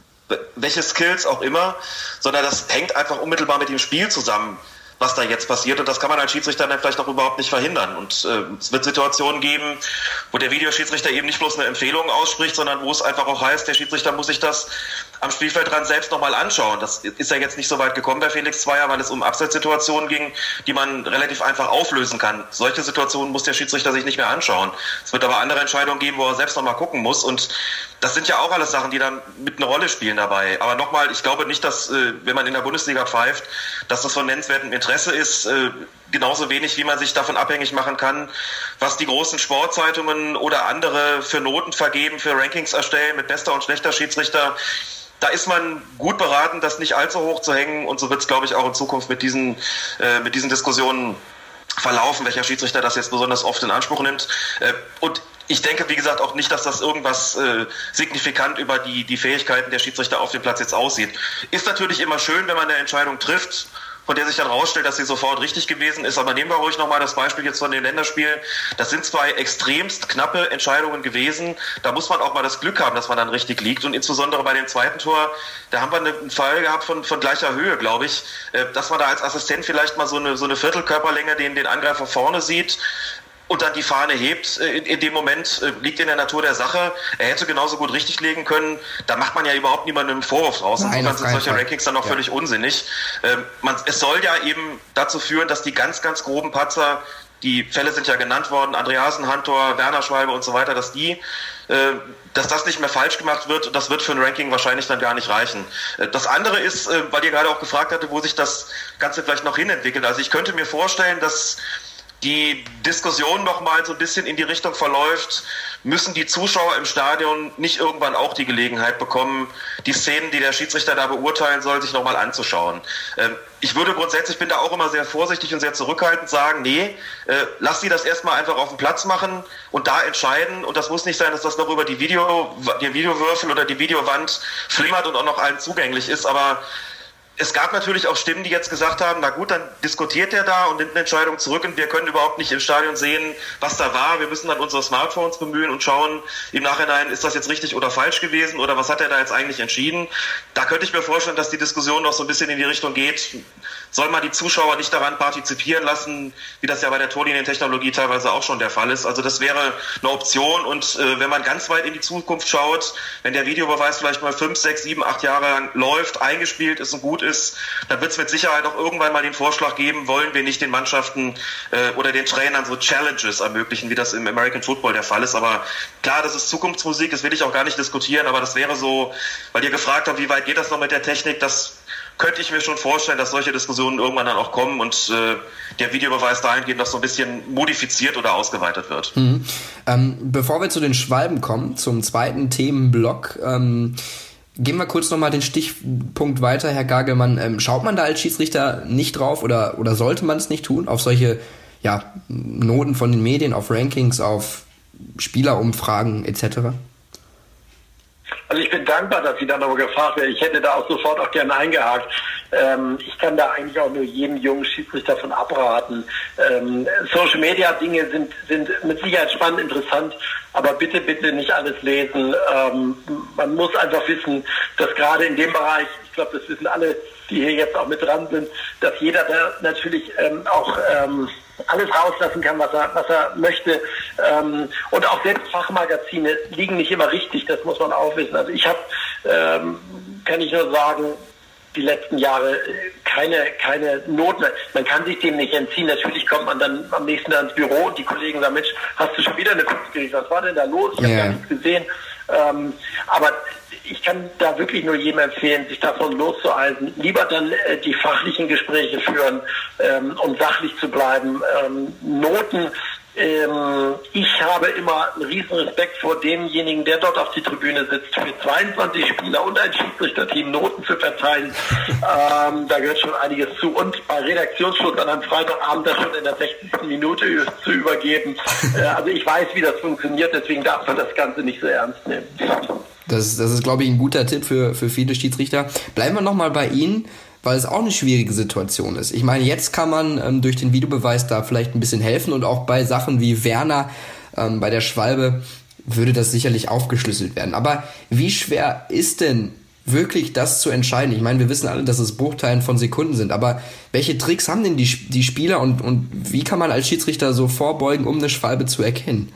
welche Skills auch immer, sondern das hängt einfach unmittelbar mit dem Spiel zusammen, was da jetzt passiert. Und das kann man als Schiedsrichter dann vielleicht auch überhaupt nicht verhindern. Und es wird Situationen geben, wo der Videoschiedsrichter eben nicht bloß eine Empfehlung ausspricht, sondern wo es einfach auch heißt, der Schiedsrichter muss sich das am Spielfeldrand selbst nochmal anschauen. Das ist ja jetzt nicht so weit gekommen bei Felix Zweier, weil es um Abseitssituationen ging, die man relativ einfach auflösen kann. Solche Situationen muss der Schiedsrichter sich nicht mehr anschauen. Es wird aber andere Entscheidungen geben, wo er selbst nochmal gucken muss. Und das sind ja auch alles Sachen, die dann mit eine Rolle spielen dabei. Aber nochmal, ich glaube nicht, dass, wenn man in der Bundesliga pfeift, dass das von nennenswertem Interesse ist. Genauso wenig, wie man sich davon abhängig machen kann, was die großen Sportzeitungen oder andere für Noten vergeben, für Rankings erstellen mit bester und schlechter Schiedsrichter. Da ist man gut beraten, das nicht allzu hoch zu hängen. Und so wird es, glaube ich, auch in Zukunft mit diesen Diskussionen verlaufen, welcher Schiedsrichter das jetzt besonders oft in Anspruch nimmt. Und ich denke, wie gesagt, auch nicht, dass das irgendwas signifikant über die Fähigkeiten der Schiedsrichter auf dem Platz jetzt aussieht. Ist natürlich immer schön, wenn man eine Entscheidung trifft, von der sich dann rausstellt, dass sie sofort richtig gewesen ist. Aber nehmen wir ruhig nochmal das Beispiel jetzt von den Länderspielen. Das sind 2 extremst knappe Entscheidungen gewesen. Da muss man auch mal das Glück haben, dass man dann richtig liegt. Und insbesondere bei dem zweiten Tor, da haben wir einen Fall gehabt von gleicher Höhe, glaube ich, dass man da als Assistent vielleicht mal so eine Viertelkörperlänge den Angreifer vorne sieht und dann die Fahne hebt. In dem Moment liegt in der Natur der Sache. Er hätte genauso gut richtig legen können. Da macht man ja überhaupt niemandem einen Vorwurf draus. Insofern sind solche Rankings dann auch völlig unsinnig. Es soll ja eben dazu führen, dass die ganz, ganz groben Patzer, die Fälle sind ja genannt worden, Andreasen, Handtor, Werner Schwalbe und so weiter, dass das nicht mehr falsch gemacht wird. Und das wird für ein Ranking wahrscheinlich dann gar nicht reichen. Das andere ist, weil ihr gerade auch gefragt hatte, wo sich das Ganze vielleicht noch hinentwickelt. Also ich könnte mir vorstellen, dass die Diskussion noch mal so ein bisschen in die Richtung verläuft, müssen die Zuschauer im Stadion nicht irgendwann auch die Gelegenheit bekommen, die Szenen, die der Schiedsrichter da beurteilen soll, sich noch mal anzuschauen. Ich würde grundsätzlich, bin da auch immer sehr vorsichtig und sehr zurückhaltend, sagen, nee, lass sie das erstmal einfach auf dem Platz machen und da entscheiden. Und das muss nicht sein, dass das noch über die Videowürfel oder die Videowand flimmert und auch noch allen zugänglich ist, aber es gab natürlich auch Stimmen, die jetzt gesagt haben, na gut, dann diskutiert er da und nimmt eine Entscheidung zurück und wir können überhaupt nicht im Stadion sehen, was da war. Wir müssen dann unsere Smartphones bemühen und schauen im Nachhinein, ist das jetzt richtig oder falsch gewesen oder was hat er da jetzt eigentlich entschieden. Da könnte ich mir vorstellen, dass die Diskussion noch so ein bisschen in die Richtung geht, soll man die Zuschauer nicht daran partizipieren lassen, wie das ja bei der Torlinientechnologie teilweise auch schon der Fall ist. Also das wäre eine Option und wenn man ganz weit in die Zukunft schaut, wenn der Videobeweis vielleicht mal 5, 6, 7, 8 Jahre lang läuft, eingespielt ist und gut ist, ist, dann wird es mit Sicherheit auch irgendwann mal den Vorschlag geben, wollen wir nicht den Mannschaften oder den Trainern so Challenges ermöglichen, wie das im American Football der Fall ist. Aber klar, das ist Zukunftsmusik, das will ich auch gar nicht diskutieren, aber das wäre so, weil ihr gefragt habt, wie weit geht das noch mit der Technik, das könnte ich mir schon vorstellen, dass solche Diskussionen irgendwann dann auch kommen und der Videobeweis dahingehend noch so ein bisschen modifiziert oder ausgeweitet wird. Mhm. Bevor wir zu den Schwalben kommen, zum zweiten Themenblock, gehen wir kurz nochmal den Stichpunkt weiter, Herr Gagelmann. Schaut man da als Schiedsrichter nicht drauf oder sollte man es nicht tun, auf solche Noten von den Medien, auf Rankings, auf Spielerumfragen etc.? Also ich bin dankbar, dass Sie dann aber gefragt werden. Ich hätte da auch sofort auch gerne eingehakt. Ich kann da eigentlich auch nur jedem jungen Schiedsrichter davon abraten. Social Media Dinge sind mit Sicherheit spannend, interessant, aber bitte nicht alles lesen. Man muss einfach wissen, dass gerade in dem Bereich, ich glaube, das wissen alle, die hier jetzt auch mit dran sind, dass jeder da natürlich auch alles rauslassen kann, was er möchte. Und auch selbst Fachmagazine liegen nicht immer richtig, das muss man auch wissen. Also ich habe, kann ich nur sagen, die letzten Jahre keine Noten. Man kann sich dem nicht entziehen. Natürlich kommt man dann am nächsten Tag ins Büro und die Kollegen sagen, Mensch, hast du schon wieder eine 5 gekriegt? Was war denn da los? Ich habe gar nichts gesehen. Aber ich kann da wirklich nur jedem empfehlen, sich davon loszuhalten. Lieber dann die fachlichen Gespräche führen, um sachlich zu bleiben. Noten, ich habe immer einen riesen Respekt vor demjenigen, der dort auf die Tribüne sitzt, für 22 Spieler und ein Schiedsrichterteam Noten zu verteilen. Da gehört schon einiges zu. Und bei Redaktionsschluss dann am Freitagabend das schon in der 60. Minute zu übergeben. Also ich weiß, wie das funktioniert, deswegen darf man das Ganze nicht so ernst nehmen. Das ist, glaube ich, ein guter Tipp für viele Schiedsrichter. Bleiben wir nochmal bei Ihnen, weil es auch eine schwierige Situation ist. Ich meine, jetzt kann man durch den Videobeweis da vielleicht ein bisschen helfen und auch bei Sachen wie Werner, bei der Schwalbe, würde das sicherlich aufgeschlüsselt werden. Aber wie schwer ist denn wirklich das zu entscheiden? Ich meine, wir wissen alle, dass es Bruchteilen von Sekunden sind, aber welche Tricks haben denn die Spieler und wie kann man als Schiedsrichter so vorbeugen, um eine Schwalbe zu erkennen?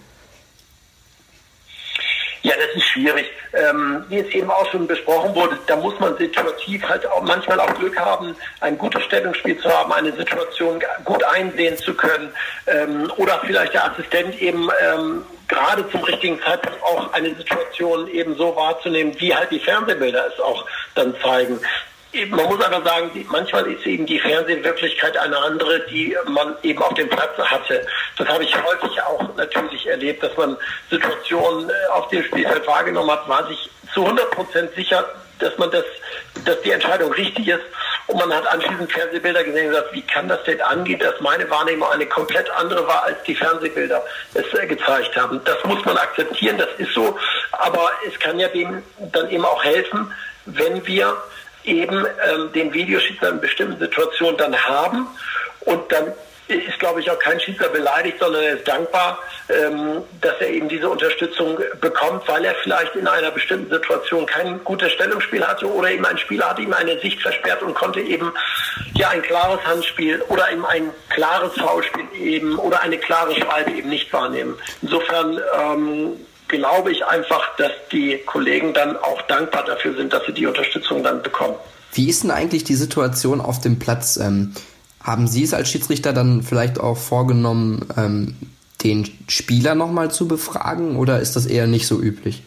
Ja, das ist schwierig. Wie es eben auch schon besprochen wurde, da muss man situativ halt auch manchmal auch Glück haben, ein gutes Stellungsspiel zu haben, eine Situation gut einsehen zu können oder vielleicht der Assistent eben gerade zum richtigen Zeitpunkt auch eine Situation eben so wahrzunehmen, wie halt die Fernsehbilder es auch dann zeigen. Man muss aber sagen, manchmal ist eben die Fernsehwirklichkeit eine andere, die man eben auf dem Platz hatte. Das habe ich häufig auch natürlich erlebt, dass man Situationen auf dem Spielfeld wahrgenommen hat, war sich zu 100% sicher, dass die Entscheidung richtig ist. Und man hat anschließend Fernsehbilder gesehen und gesagt, wie kann das denn angehen, dass meine Wahrnehmung eine komplett andere war, als die Fernsehbilder es gezeigt haben. Das muss man akzeptieren, das ist so. Aber es kann ja dem dann eben auch helfen, wenn wir eben den Videoschiedsrichter in bestimmten Situationen dann haben und dann ist, glaube ich, auch kein Schiedsrichter beleidigt, sondern er ist dankbar, dass er eben diese Unterstützung bekommt, weil er vielleicht in einer bestimmten Situation kein gutes Stellungsspiel hatte oder eben ein Spieler hat ihm eine Sicht versperrt und konnte eben ein klares Handspiel oder eben ein klares Foulspiel eben oder eine klare Schwalbe eben nicht wahrnehmen. Insofern glaube ich einfach, dass die Kollegen dann auch dankbar dafür sind, dass sie die Unterstützung dann bekommen. Wie ist denn eigentlich die Situation auf dem Platz? Haben Sie es als Schiedsrichter dann vielleicht auch vorgenommen, den Spieler nochmal zu befragen oder ist das eher nicht so üblich?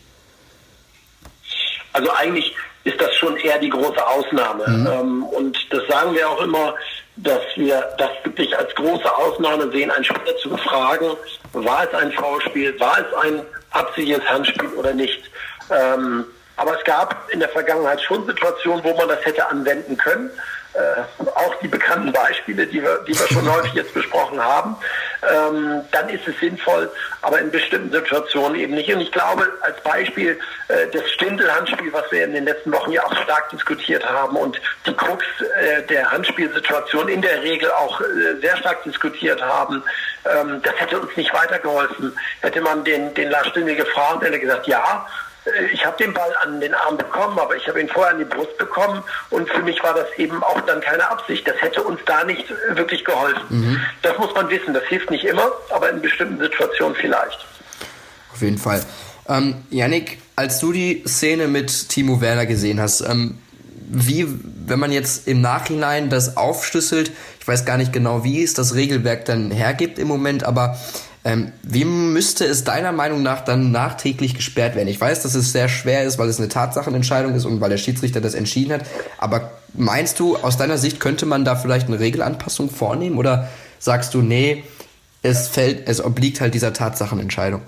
Also eigentlich ist das schon eher die große Ausnahme. Und das sagen wir auch immer, dass wir das wirklich als große Ausnahme sehen, einen Spieler zu befragen, war es ein Foulspiel, war es ein absichtliches Handspiel oder nicht. Aber es gab in der Vergangenheit schon Situationen, wo man das hätte anwenden können. Auch die bekannten Beispiele, die wir schon häufig jetzt besprochen haben, dann ist es sinnvoll, aber in bestimmten Situationen eben nicht. Und ich glaube, als Beispiel das Stindl-Handspiel, was wir in den letzten Wochen ja auch stark diskutiert haben und die Krux der Handspielsituation in der Regel auch sehr stark diskutiert haben, das hätte uns nicht weitergeholfen. Hätte man den Lars Stindl gefragt, hätte er gesagt, ja, ich habe den Ball an den Arm bekommen, aber ich habe ihn vorher an die Brust bekommen und für mich war das eben auch dann keine Absicht. Das hätte uns da nicht wirklich geholfen. Das muss man wissen, das hilft nicht immer, aber in bestimmten Situationen vielleicht. Auf jeden Fall. Yannick, als du die Szene mit Timo Werner gesehen hast, wenn man jetzt im Nachhinein das aufschlüsselt, ich weiß gar nicht genau, wie es das Regelwerk dann hergibt im Moment, aber wie müsste es deiner Meinung nach dann nachträglich gesperrt werden? Ich weiß, dass es sehr schwer ist, weil es eine Tatsachenentscheidung ist und weil der Schiedsrichter das entschieden hat, aber meinst du, aus deiner Sicht könnte man da vielleicht eine Regelanpassung vornehmen oder sagst du, nee, es obliegt halt dieser Tatsachenentscheidung?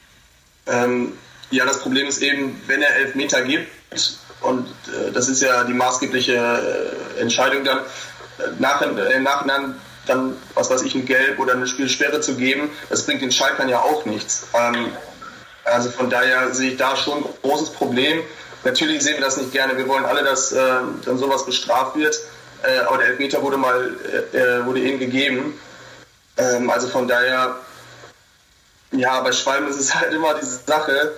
Ja, das Problem ist eben, wenn er Elfmeter gibt, und das ist ja die maßgebliche Entscheidung dann, im Nachhinein dann, was weiß ich, ein Gelb oder eine Spielsperre zu geben, das bringt den Schalkern ja auch nichts. Also von daher sehe ich da schon ein großes Problem. Natürlich sehen wir das nicht gerne, wir wollen alle, dass dann sowas bestraft wird, aber der Elfmeter wurde ihnen gegeben. Also von daher, ja, bei Schwalben ist es halt immer diese Sache.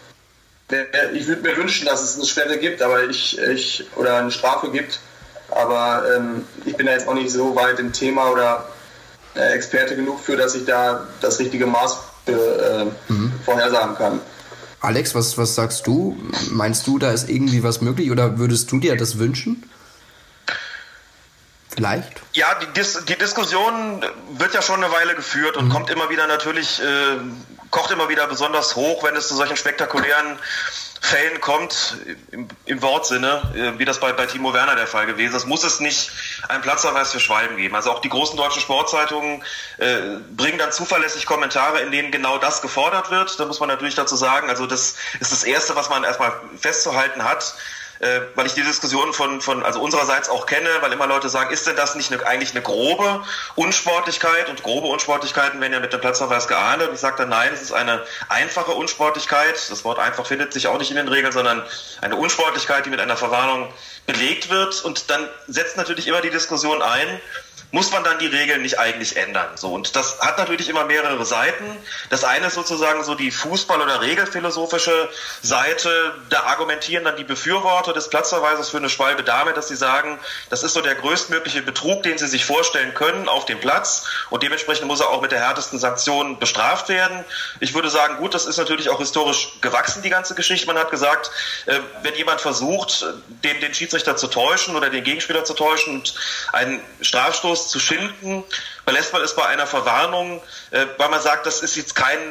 Ich würde mir wünschen, dass es eine Sperre gibt, aber oder eine Strafe gibt. Aber ich bin da jetzt auch nicht so weit im Thema oder Experte genug für, dass ich da das richtige Maß vorhersagen kann. Alex, was sagst du? Meinst du, da ist irgendwie was möglich oder würdest du dir das wünschen? Vielleicht? Ja, die Diskussion wird ja schon eine Weile geführt und kommt immer wieder natürlich, kocht immer wieder besonders hoch, wenn es zu solchen spektakulären Fällen kommt, im Wortsinne, wie das bei Timo Werner der Fall gewesen ist, muss es nicht einen Platzverweis für Schwalben geben. Also auch die großen deutschen Sportzeitungen bringen dann zuverlässig Kommentare, in denen genau das gefordert wird. Da muss man natürlich dazu sagen, also das ist das Erste, was man erstmal festzuhalten hat, weil ich die Diskussion von also unsererseits auch kenne, weil immer Leute sagen, ist denn das nicht eigentlich eine grobe Unsportlichkeit? Und grobe Unsportlichkeiten werden ja mit dem Platzverweis geahndet. Und ich sage dann, nein, es ist eine einfache Unsportlichkeit. Das Wort einfach findet sich auch nicht in den Regeln, sondern eine Unsportlichkeit, die mit einer Verwarnung belegt wird. Und dann setzt natürlich immer die Diskussion ein, muss man dann die Regeln nicht eigentlich ändern? So, und das hat natürlich immer mehrere Seiten. Das eine ist sozusagen so die Fußball- oder regelphilosophische Seite. Da argumentieren dann die Befürworter des Platzverweises für eine Schwalbe damit, dass sie sagen, das ist so der größtmögliche Betrug, den sie sich vorstellen können auf dem Platz und dementsprechend muss er auch mit der härtesten Sanktion bestraft werden. Ich würde sagen, gut, das ist natürlich auch historisch gewachsen, die ganze Geschichte. Man hat gesagt, wenn jemand versucht, den Schiedsrichter zu täuschen oder den Gegenspieler zu täuschen und einen Strafstoß zu schinden, belässt man es bei einer Verwarnung, weil man sagt, das ist jetzt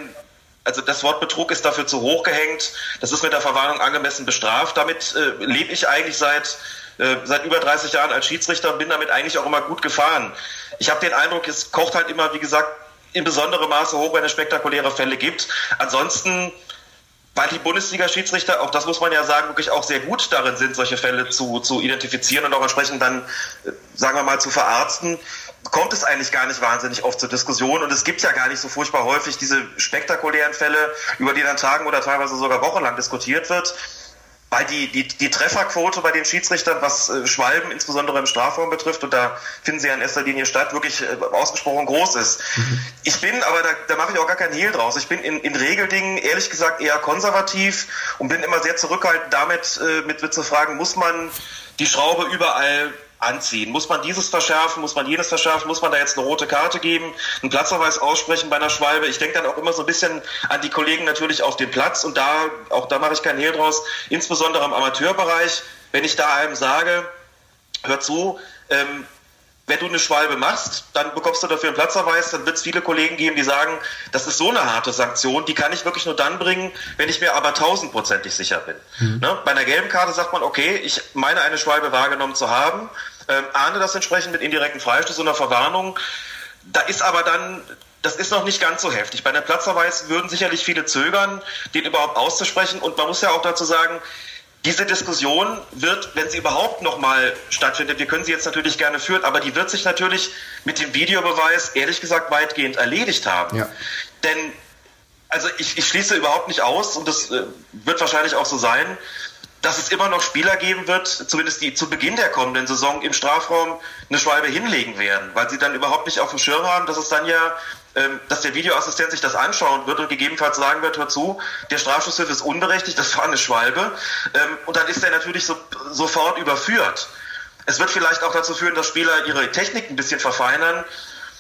also das Wort Betrug ist dafür zu hoch gehängt, das ist mit der Verwarnung angemessen bestraft. Damit lebe ich eigentlich seit über 30 Jahren als Schiedsrichter und bin damit eigentlich auch immer gut gefahren. Ich habe den Eindruck, es kocht halt immer, wie gesagt, in besonderem Maße hoch, wenn es spektakuläre Fälle gibt. Ansonsten, weil die Bundesliga-Schiedsrichter, auch das muss man ja sagen, wirklich auch sehr gut darin sind, solche Fälle zu identifizieren und auch entsprechend dann, sagen wir mal, zu verarzten, kommt es eigentlich gar nicht wahnsinnig oft zur Diskussion und es gibt ja gar nicht so furchtbar häufig diese spektakulären Fälle, über die dann Tagen oder teilweise sogar wochenlang diskutiert wird, weil die Trefferquote bei den Schiedsrichtern, was Schwalben insbesondere im Strafraum betrifft, und da finden sie ja in erster Linie statt, wirklich ausgesprochen groß ist. Ich bin, aber da mache ich auch gar keinen Hehl draus, ich bin in Regeldingen ehrlich gesagt eher konservativ und bin immer sehr zurückhaltend damit, mit zu fragen, muss man die Schraube überall anziehen? Muss man dieses verschärfen? Muss man jenes verschärfen? Muss man da jetzt eine rote Karte geben? Einen Platzverweis aussprechen bei einer Schwalbe? Ich denke dann auch immer so ein bisschen an die Kollegen natürlich auf dem Platz und auch da mache ich keinen Hehl draus, insbesondere im Amateurbereich, wenn ich da einem sage, hör zu, wenn du eine Schwalbe machst, dann bekommst du dafür einen Platzverweis, dann wird es viele Kollegen geben, die sagen, das ist so eine harte Sanktion, die kann ich wirklich nur dann bringen, wenn ich mir aber 1000%ig sicher bin. Ne? Bei einer gelben Karte sagt man, okay, ich meine eine Schwalbe wahrgenommen zu haben, ahne das entsprechend mit indirekten Freistoß und einer Verwarnung. Da ist aber dann, das ist noch nicht ganz so heftig. Bei einem Platzverweis würden sicherlich viele zögern, den überhaupt auszusprechen und man muss ja auch dazu sagen, diese Diskussion wird, wenn sie überhaupt nochmal stattfindet, wir können sie jetzt natürlich gerne führen, aber die wird sich natürlich mit dem Videobeweis ehrlich gesagt weitgehend erledigt haben. Ja. Denn, also ich schließe überhaupt nicht aus, und das wird wahrscheinlich auch so sein, dass es immer noch Spieler geben wird, zumindest die zu Beginn der kommenden Saison im Strafraum eine Schwalbe hinlegen werden, weil sie dann überhaupt nicht auf dem Schirm haben, dass es dann ja dass der Videoassistent sich das anschauen wird und gegebenenfalls sagen wird, hör zu, der Strafschusspfiff ist unberechtigt, das war eine Schwalbe. Und dann ist er natürlich sofort überführt. Es wird vielleicht auch dazu führen, dass Spieler ihre Technik ein bisschen verfeinern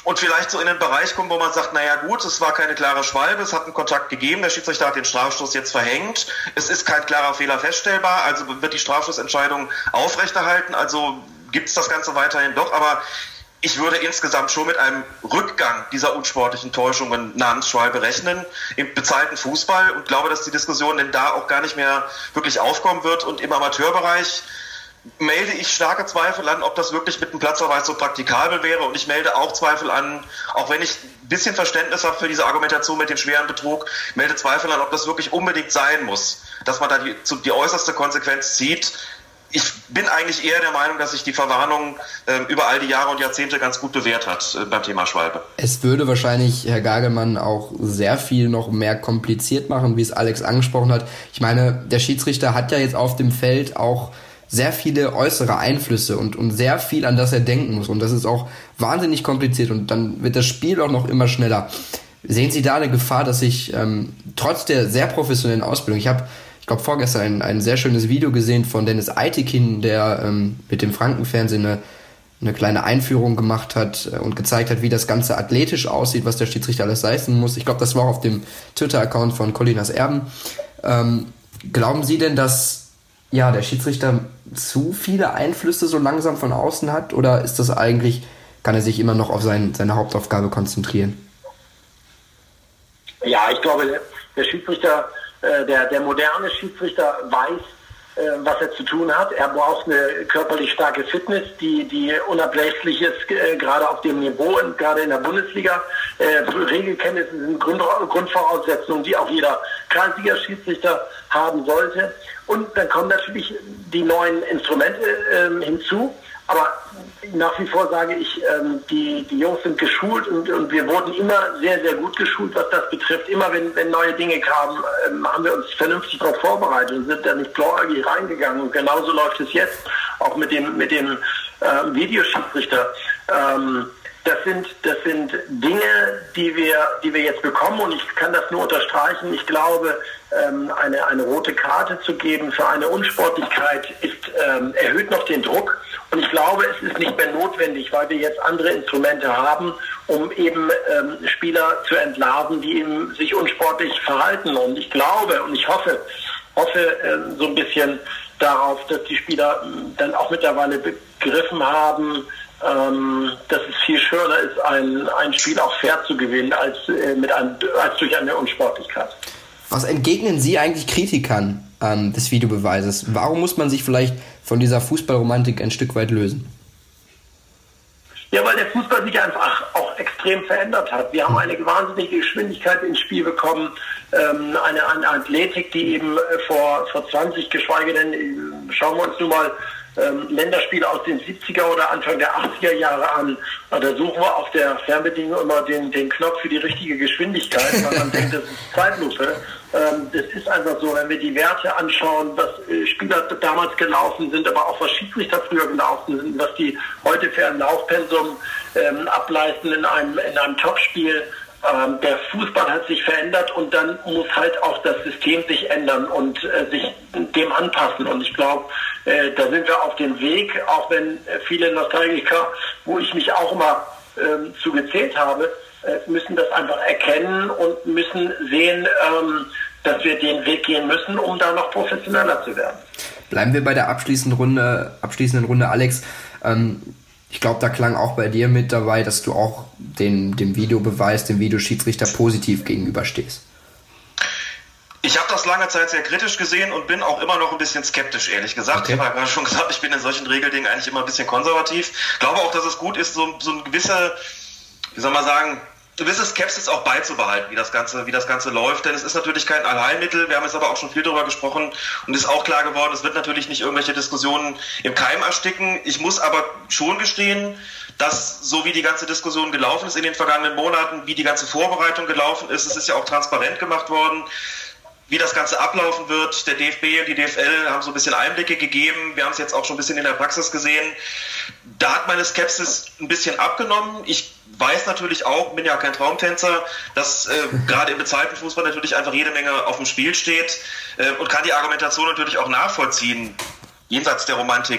und vielleicht so in den Bereich kommen, wo man sagt, naja gut, es war keine klare Schwalbe, es hat einen Kontakt gegeben, der Schiedsrichter hat den Strafstoß jetzt verhängt, es ist kein klarer Fehler feststellbar, also wird die Strafstoßentscheidung aufrechterhalten, also gibt es das Ganze weiterhin doch, aber ich würde insgesamt schon mit einem Rückgang dieser unsportlichen Täuschungen namens Schwalbe rechnen im bezahlten Fußball und glaube, dass die Diskussion denn da auch gar nicht mehr wirklich aufkommen wird. Und im Amateurbereich melde ich starke Zweifel an, ob das wirklich mit dem Platzverweis so praktikabel wäre. Und ich melde auch Zweifel an, auch wenn ich ein bisschen Verständnis habe für diese Argumentation mit dem schweren Betrug, melde Zweifel an, ob das wirklich unbedingt sein muss, dass man da die äußerste Konsequenz zieht. Ich bin eigentlich eher der Meinung, dass sich die Verwarnung über all die Jahre und Jahrzehnte ganz gut bewährt hat beim Thema Schwalbe. Es würde wahrscheinlich Herr Gagelmann auch sehr viel noch mehr kompliziert machen, wie es Alex angesprochen hat. Ich meine, der Schiedsrichter hat ja jetzt auf dem Feld auch sehr viele äußere Einflüsse und sehr viel, an das er denken muss. Und das ist auch wahnsinnig kompliziert und dann wird das Spiel auch noch immer schneller. Sehen Sie da eine Gefahr, dass sich trotz der sehr professionellen Ausbildung, ich glaube vorgestern ein sehr schönes Video gesehen von Dennis Eitekin, der mit dem Frankenfernsehen eine kleine Einführung gemacht hat und gezeigt hat, wie das Ganze athletisch aussieht, was der Schiedsrichter alles leisten muss. Ich glaube, das war auch auf dem Twitter-Account von Colinas Erben. Glauben Sie denn, dass der Schiedsrichter zu viele Einflüsse so langsam von außen hat oder ist das eigentlich, kann er sich immer noch auf seine Hauptaufgabe konzentrieren? Ja, ich glaube, der Schiedsrichter, der moderne Schiedsrichter weiß, was er zu tun hat. Er braucht eine körperlich starke Fitness, die unablässig ist, gerade auf dem Niveau und gerade in der Bundesliga. Regelkenntnisse sind Grundvoraussetzungen, die auch jeder Kreisliga-Schiedsrichter haben sollte. Und dann kommen natürlich die neuen Instrumente hinzu. Aber nach wie vor sage ich, die Jungs sind geschult und wir wurden immer sehr, sehr gut geschult, was das betrifft. Immer wenn neue Dinge kamen, haben wir uns vernünftig darauf vorbereitet und sind da nicht blauäugig reingegangen. Und genauso läuft es jetzt auch mit dem Videoschiedsrichter. Das sind Dinge, die wir jetzt bekommen und ich kann das nur unterstreichen. Ich glaube, eine rote Karte zu geben für eine Unsportlichkeit erhöht noch den Druck. Und ich glaube, es ist nicht mehr notwendig, weil wir jetzt andere Instrumente haben, um eben Spieler zu entlarven, die eben sich unsportlich verhalten. Und ich glaube und ich hoffe so ein bisschen darauf, dass die Spieler dann auch mittlerweile begriffen haben, dass es viel schöner ist, ein Spiel auch fair zu gewinnen, als durch eine Unsportlichkeit. Was entgegnen Sie eigentlich Kritikern des Videobeweises? Warum muss man sich vielleicht von dieser Fußballromantik ein Stück weit lösen? Ja, weil der Fußball sich einfach auch extrem verändert hat. Wir haben eine wahnsinnige Geschwindigkeit ins Spiel bekommen, eine Athletik, die eben vor 20, geschweige denn, schauen wir uns nun mal Länderspiele aus den 70er oder Anfang der 80er Jahre an. Da suchen wir auf der Fernbedienung immer den Knopf für die richtige Geschwindigkeit, weil man denkt, das ist Zeitlupe. Das ist einfach so, wenn wir die Werte anschauen, was Spieler damals gelaufen sind, aber auch was Schiedsrichter früher gelaufen sind, was die heute für ein Laufpensum ableisten in einem Topspiel. Der Fußball hat sich verändert und dann muss halt auch das System sich ändern und sich dem anpassen. Und ich glaube, da sind wir auf dem Weg, auch wenn viele Nostalgiker, wo ich mich auch immer zu gezählt habe, müssen das einfach erkennen und müssen sehen, dass wir den Weg gehen müssen, um da noch professioneller zu werden. Bleiben wir bei der abschließenden Runde, Alex. Ich glaube, da klang auch bei dir mit dabei, dass du auch dem Videobeweis, dem Videoschiedsrichter positiv gegenüberstehst. Ich habe das lange Zeit sehr kritisch gesehen und bin auch immer noch ein bisschen skeptisch, ehrlich gesagt. Okay. Ich habe ja gerade schon gesagt, ich bin in solchen Regeldingen eigentlich immer ein bisschen konservativ. Ich glaube auch, dass es gut ist, so eine gewisse, gewisse Skepsis auch beizubehalten, wie das Ganze läuft, denn es ist natürlich kein Allheilmittel. Wir haben jetzt aber auch schon viel darüber gesprochen und ist auch klar geworden, es wird natürlich nicht irgendwelche Diskussionen im Keim ersticken. Ich muss aber schon gestehen, dass so wie die ganze Diskussion gelaufen ist in den vergangenen Monaten, wie die ganze Vorbereitung gelaufen ist, es ist ja auch transparent gemacht worden, wie das Ganze ablaufen wird. Der DFB und die DFL haben so ein bisschen Einblicke gegeben. Wir haben es jetzt auch schon ein bisschen in der Praxis gesehen. Da hat meine Skepsis ein bisschen abgenommen. Ich weiß natürlich auch, bin ja kein Traumtänzer, dass gerade im bezahlten Fußball natürlich einfach jede Menge auf dem Spiel steht und kann die Argumentation natürlich auch nachvollziehen, jenseits der Romantik,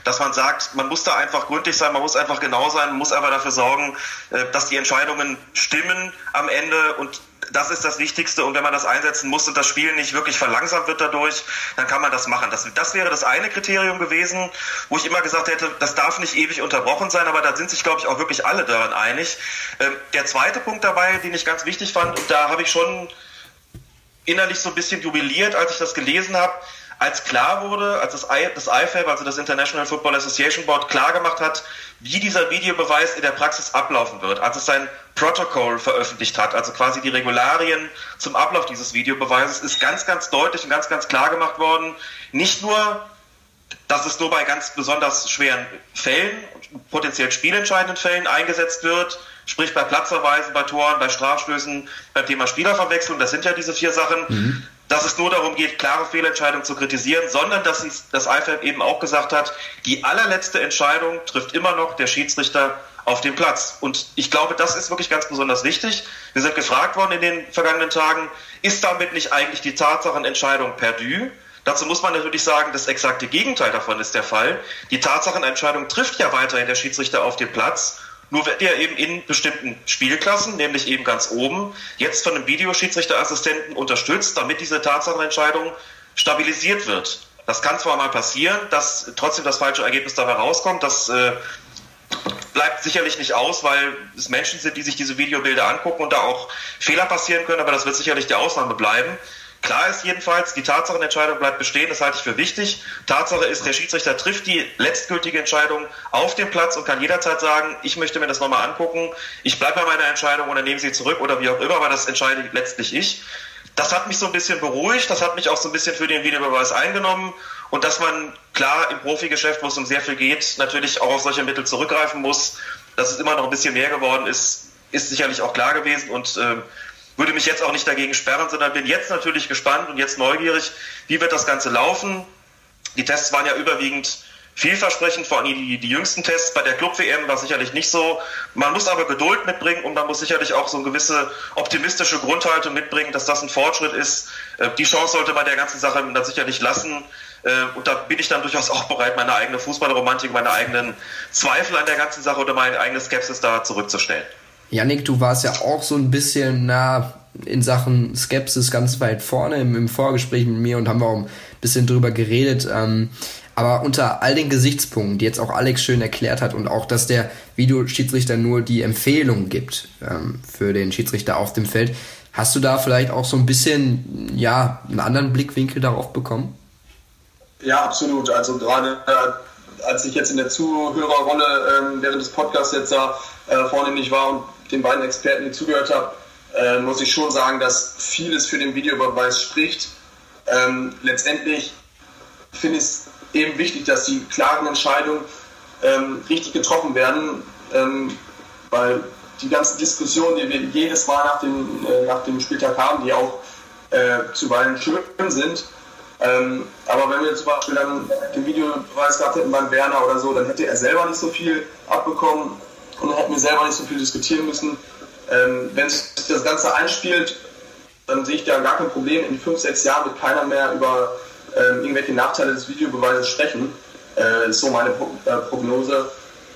dass man sagt, man muss da einfach gründlich sein, man muss einfach genau sein, man muss einfach dafür sorgen, dass die Entscheidungen stimmen am Ende, und das ist das Wichtigste. Und wenn man das einsetzen muss und das Spiel nicht wirklich verlangsamt wird dadurch, dann kann man das machen. Das wäre das eine Kriterium gewesen, wo ich immer gesagt hätte, das darf nicht ewig unterbrochen sein, aber da sind sich, glaube ich, auch wirklich alle daran einig. Der zweite Punkt dabei, den ich ganz wichtig fand, und da habe ich schon innerlich so ein bisschen jubiliert, als ich das gelesen habe, als klar wurde, als das IFAB, also das International Football Association Board, klar gemacht hat, wie dieser Videobeweis in der Praxis ablaufen wird, als es sein Protocol veröffentlicht hat, also quasi die Regularien zum Ablauf dieses Videobeweises, ist ganz, ganz deutlich und ganz, ganz klar gemacht worden, nicht nur, dass es nur bei ganz besonders schweren Fällen, potenziell spielentscheidenden Fällen eingesetzt wird, sprich bei Platzverweisen, bei Toren, bei Strafstößen, beim Thema Spielerverwechslung, das sind ja diese 4 Sachen, dass es nur darum geht, klare Fehlentscheidungen zu kritisieren, sondern dass das IFAB eben auch gesagt hat, die allerletzte Entscheidung trifft immer noch der Schiedsrichter auf dem Platz. Und ich glaube, das ist wirklich ganz besonders wichtig. Wir sind gefragt worden in den vergangenen Tagen, ist damit nicht eigentlich die Tatsachenentscheidung perdu? Dazu muss man natürlich sagen, das exakte Gegenteil davon ist der Fall. Die Tatsachenentscheidung trifft ja weiterhin der Schiedsrichter auf dem Platz. Nur wird er eben in bestimmten Spielklassen, nämlich eben ganz oben, jetzt von einem Videoschiedsrichterassistenten unterstützt, damit diese Tatsachenentscheidung stabilisiert wird. Das kann zwar mal passieren, dass trotzdem das falsche Ergebnis dabei rauskommt, das bleibt sicherlich nicht aus, weil es Menschen sind, die sich diese Videobilder angucken und da auch Fehler passieren können, aber das wird sicherlich die Ausnahme bleiben. Klar ist jedenfalls, die Tatsachenentscheidung bleibt bestehen, das halte ich für wichtig. Tatsache ist, der Schiedsrichter trifft die letztgültige Entscheidung auf dem Platz und kann jederzeit sagen, ich möchte mir das nochmal angucken, ich bleibe bei meiner Entscheidung oder nehme sie zurück oder wie auch immer, aber das entscheide letztlich ich. Das hat mich so ein bisschen beruhigt, das hat mich auch so ein bisschen für den Videobeweis eingenommen, und dass man klar im Profigeschäft, wo es um sehr viel geht, natürlich auch auf solche Mittel zurückgreifen muss. Dass es immer noch ein bisschen mehr geworden ist, ist sicherlich auch klar gewesen, und würde mich jetzt auch nicht dagegen sperren, sondern bin jetzt natürlich gespannt und jetzt neugierig, wie wird das Ganze laufen. Die Tests waren ja überwiegend vielversprechend, vor allem die jüngsten Tests. Bei der Club-WM war sicherlich nicht so. Man muss aber Geduld mitbringen und man muss sicherlich auch so eine gewisse optimistische Grundhaltung mitbringen, dass das ein Fortschritt ist. Die Chance sollte man der ganzen Sache dann sicherlich lassen. Und da bin ich dann durchaus auch bereit, meine eigene Fußballromantik, meine eigenen Zweifel an der ganzen Sache oder meine eigene Skepsis da zurückzustellen. Yannick, du warst ja auch so ein bisschen in Sachen Skepsis ganz weit vorne im Vorgespräch mit mir und haben auch ein bisschen drüber geredet. Aber unter all den Gesichtspunkten, die jetzt auch Alex schön erklärt hat, und auch, dass der Videoschiedsrichter nur die Empfehlung gibt für den Schiedsrichter auf dem Feld, hast du da vielleicht auch so ein bisschen einen anderen Blickwinkel darauf bekommen? Ja, absolut. Also gerade als ich jetzt in der Zuhörerrolle während des Podcasts jetzt da vornehmlich war und den beiden Experten, die zugehört habe, muss ich schon sagen, dass vieles für den Videobeweis spricht. Letztendlich finde ich es eben wichtig, dass die klaren Entscheidungen richtig getroffen werden, weil die ganzen Diskussionen, die wir jedes Mal nach dem Spieltag haben, die auch zuweilen schön sind, aber wenn wir zum Beispiel dann den Videobeweis gehabt hätten beim Werner oder so, dann hätte er selber nicht so viel abbekommen und dann hätten wir selber nicht so viel diskutieren müssen. Wenn sich das Ganze einspielt, dann sehe ich da gar kein Problem. In 5-6 Jahren wird keiner mehr über irgendwelche Nachteile des Videobeweises sprechen. Ist so meine Prognose.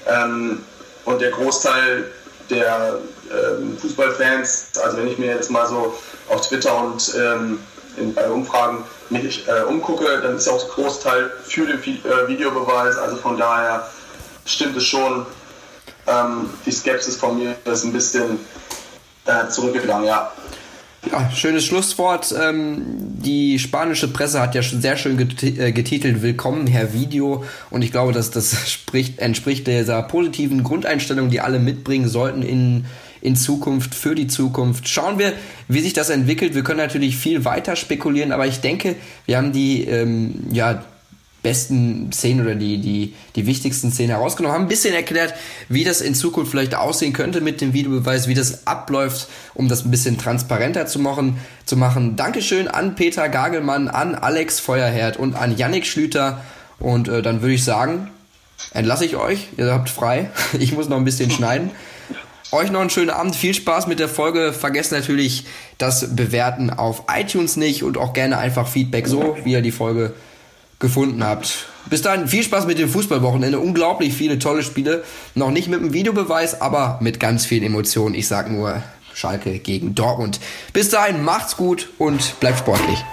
Und der Großteil der Fußballfans, also wenn ich mir jetzt mal so auf Twitter und bei Umfragen mich umgucke, dann ist auch der Großteil für den Videobeweis. Also von daher stimmt es schon. Die Skepsis von mir ist ein bisschen zurückgegangen, ja. Ja, schönes Schlusswort. Die spanische Presse hat ja schon sehr schön getitelt, Willkommen, Herr Video. Und ich glaube, dass das entspricht dieser positiven Grundeinstellung, die alle mitbringen sollten in Zukunft, für die Zukunft. Schauen wir, wie sich das entwickelt. Wir können natürlich viel weiter spekulieren, aber ich denke, wir haben die besten Szenen oder die wichtigsten Szenen herausgenommen, haben ein bisschen erklärt, wie das in Zukunft vielleicht aussehen könnte mit dem Videobeweis, wie das abläuft, um das ein bisschen transparenter zu machen. Dankeschön an Peter Gagelmann, an Alex Feuerherd und an Yannick Schlüter. Und dann würde ich sagen, entlasse ich euch. Ihr habt frei. Ich muss noch ein bisschen schneiden. Euch noch einen schönen Abend. Viel Spaß mit der Folge. Vergesst natürlich das Bewerten auf iTunes nicht und auch gerne einfach Feedback, so wie ihr die Folge gefunden habt. Bis dahin, viel Spaß mit dem Fußballwochenende. Unglaublich viele tolle Spiele. Noch nicht mit einem Videobeweis, aber mit ganz vielen Emotionen. Ich sag nur Schalke gegen Dortmund. Bis dahin, macht's gut und bleibt sportlich.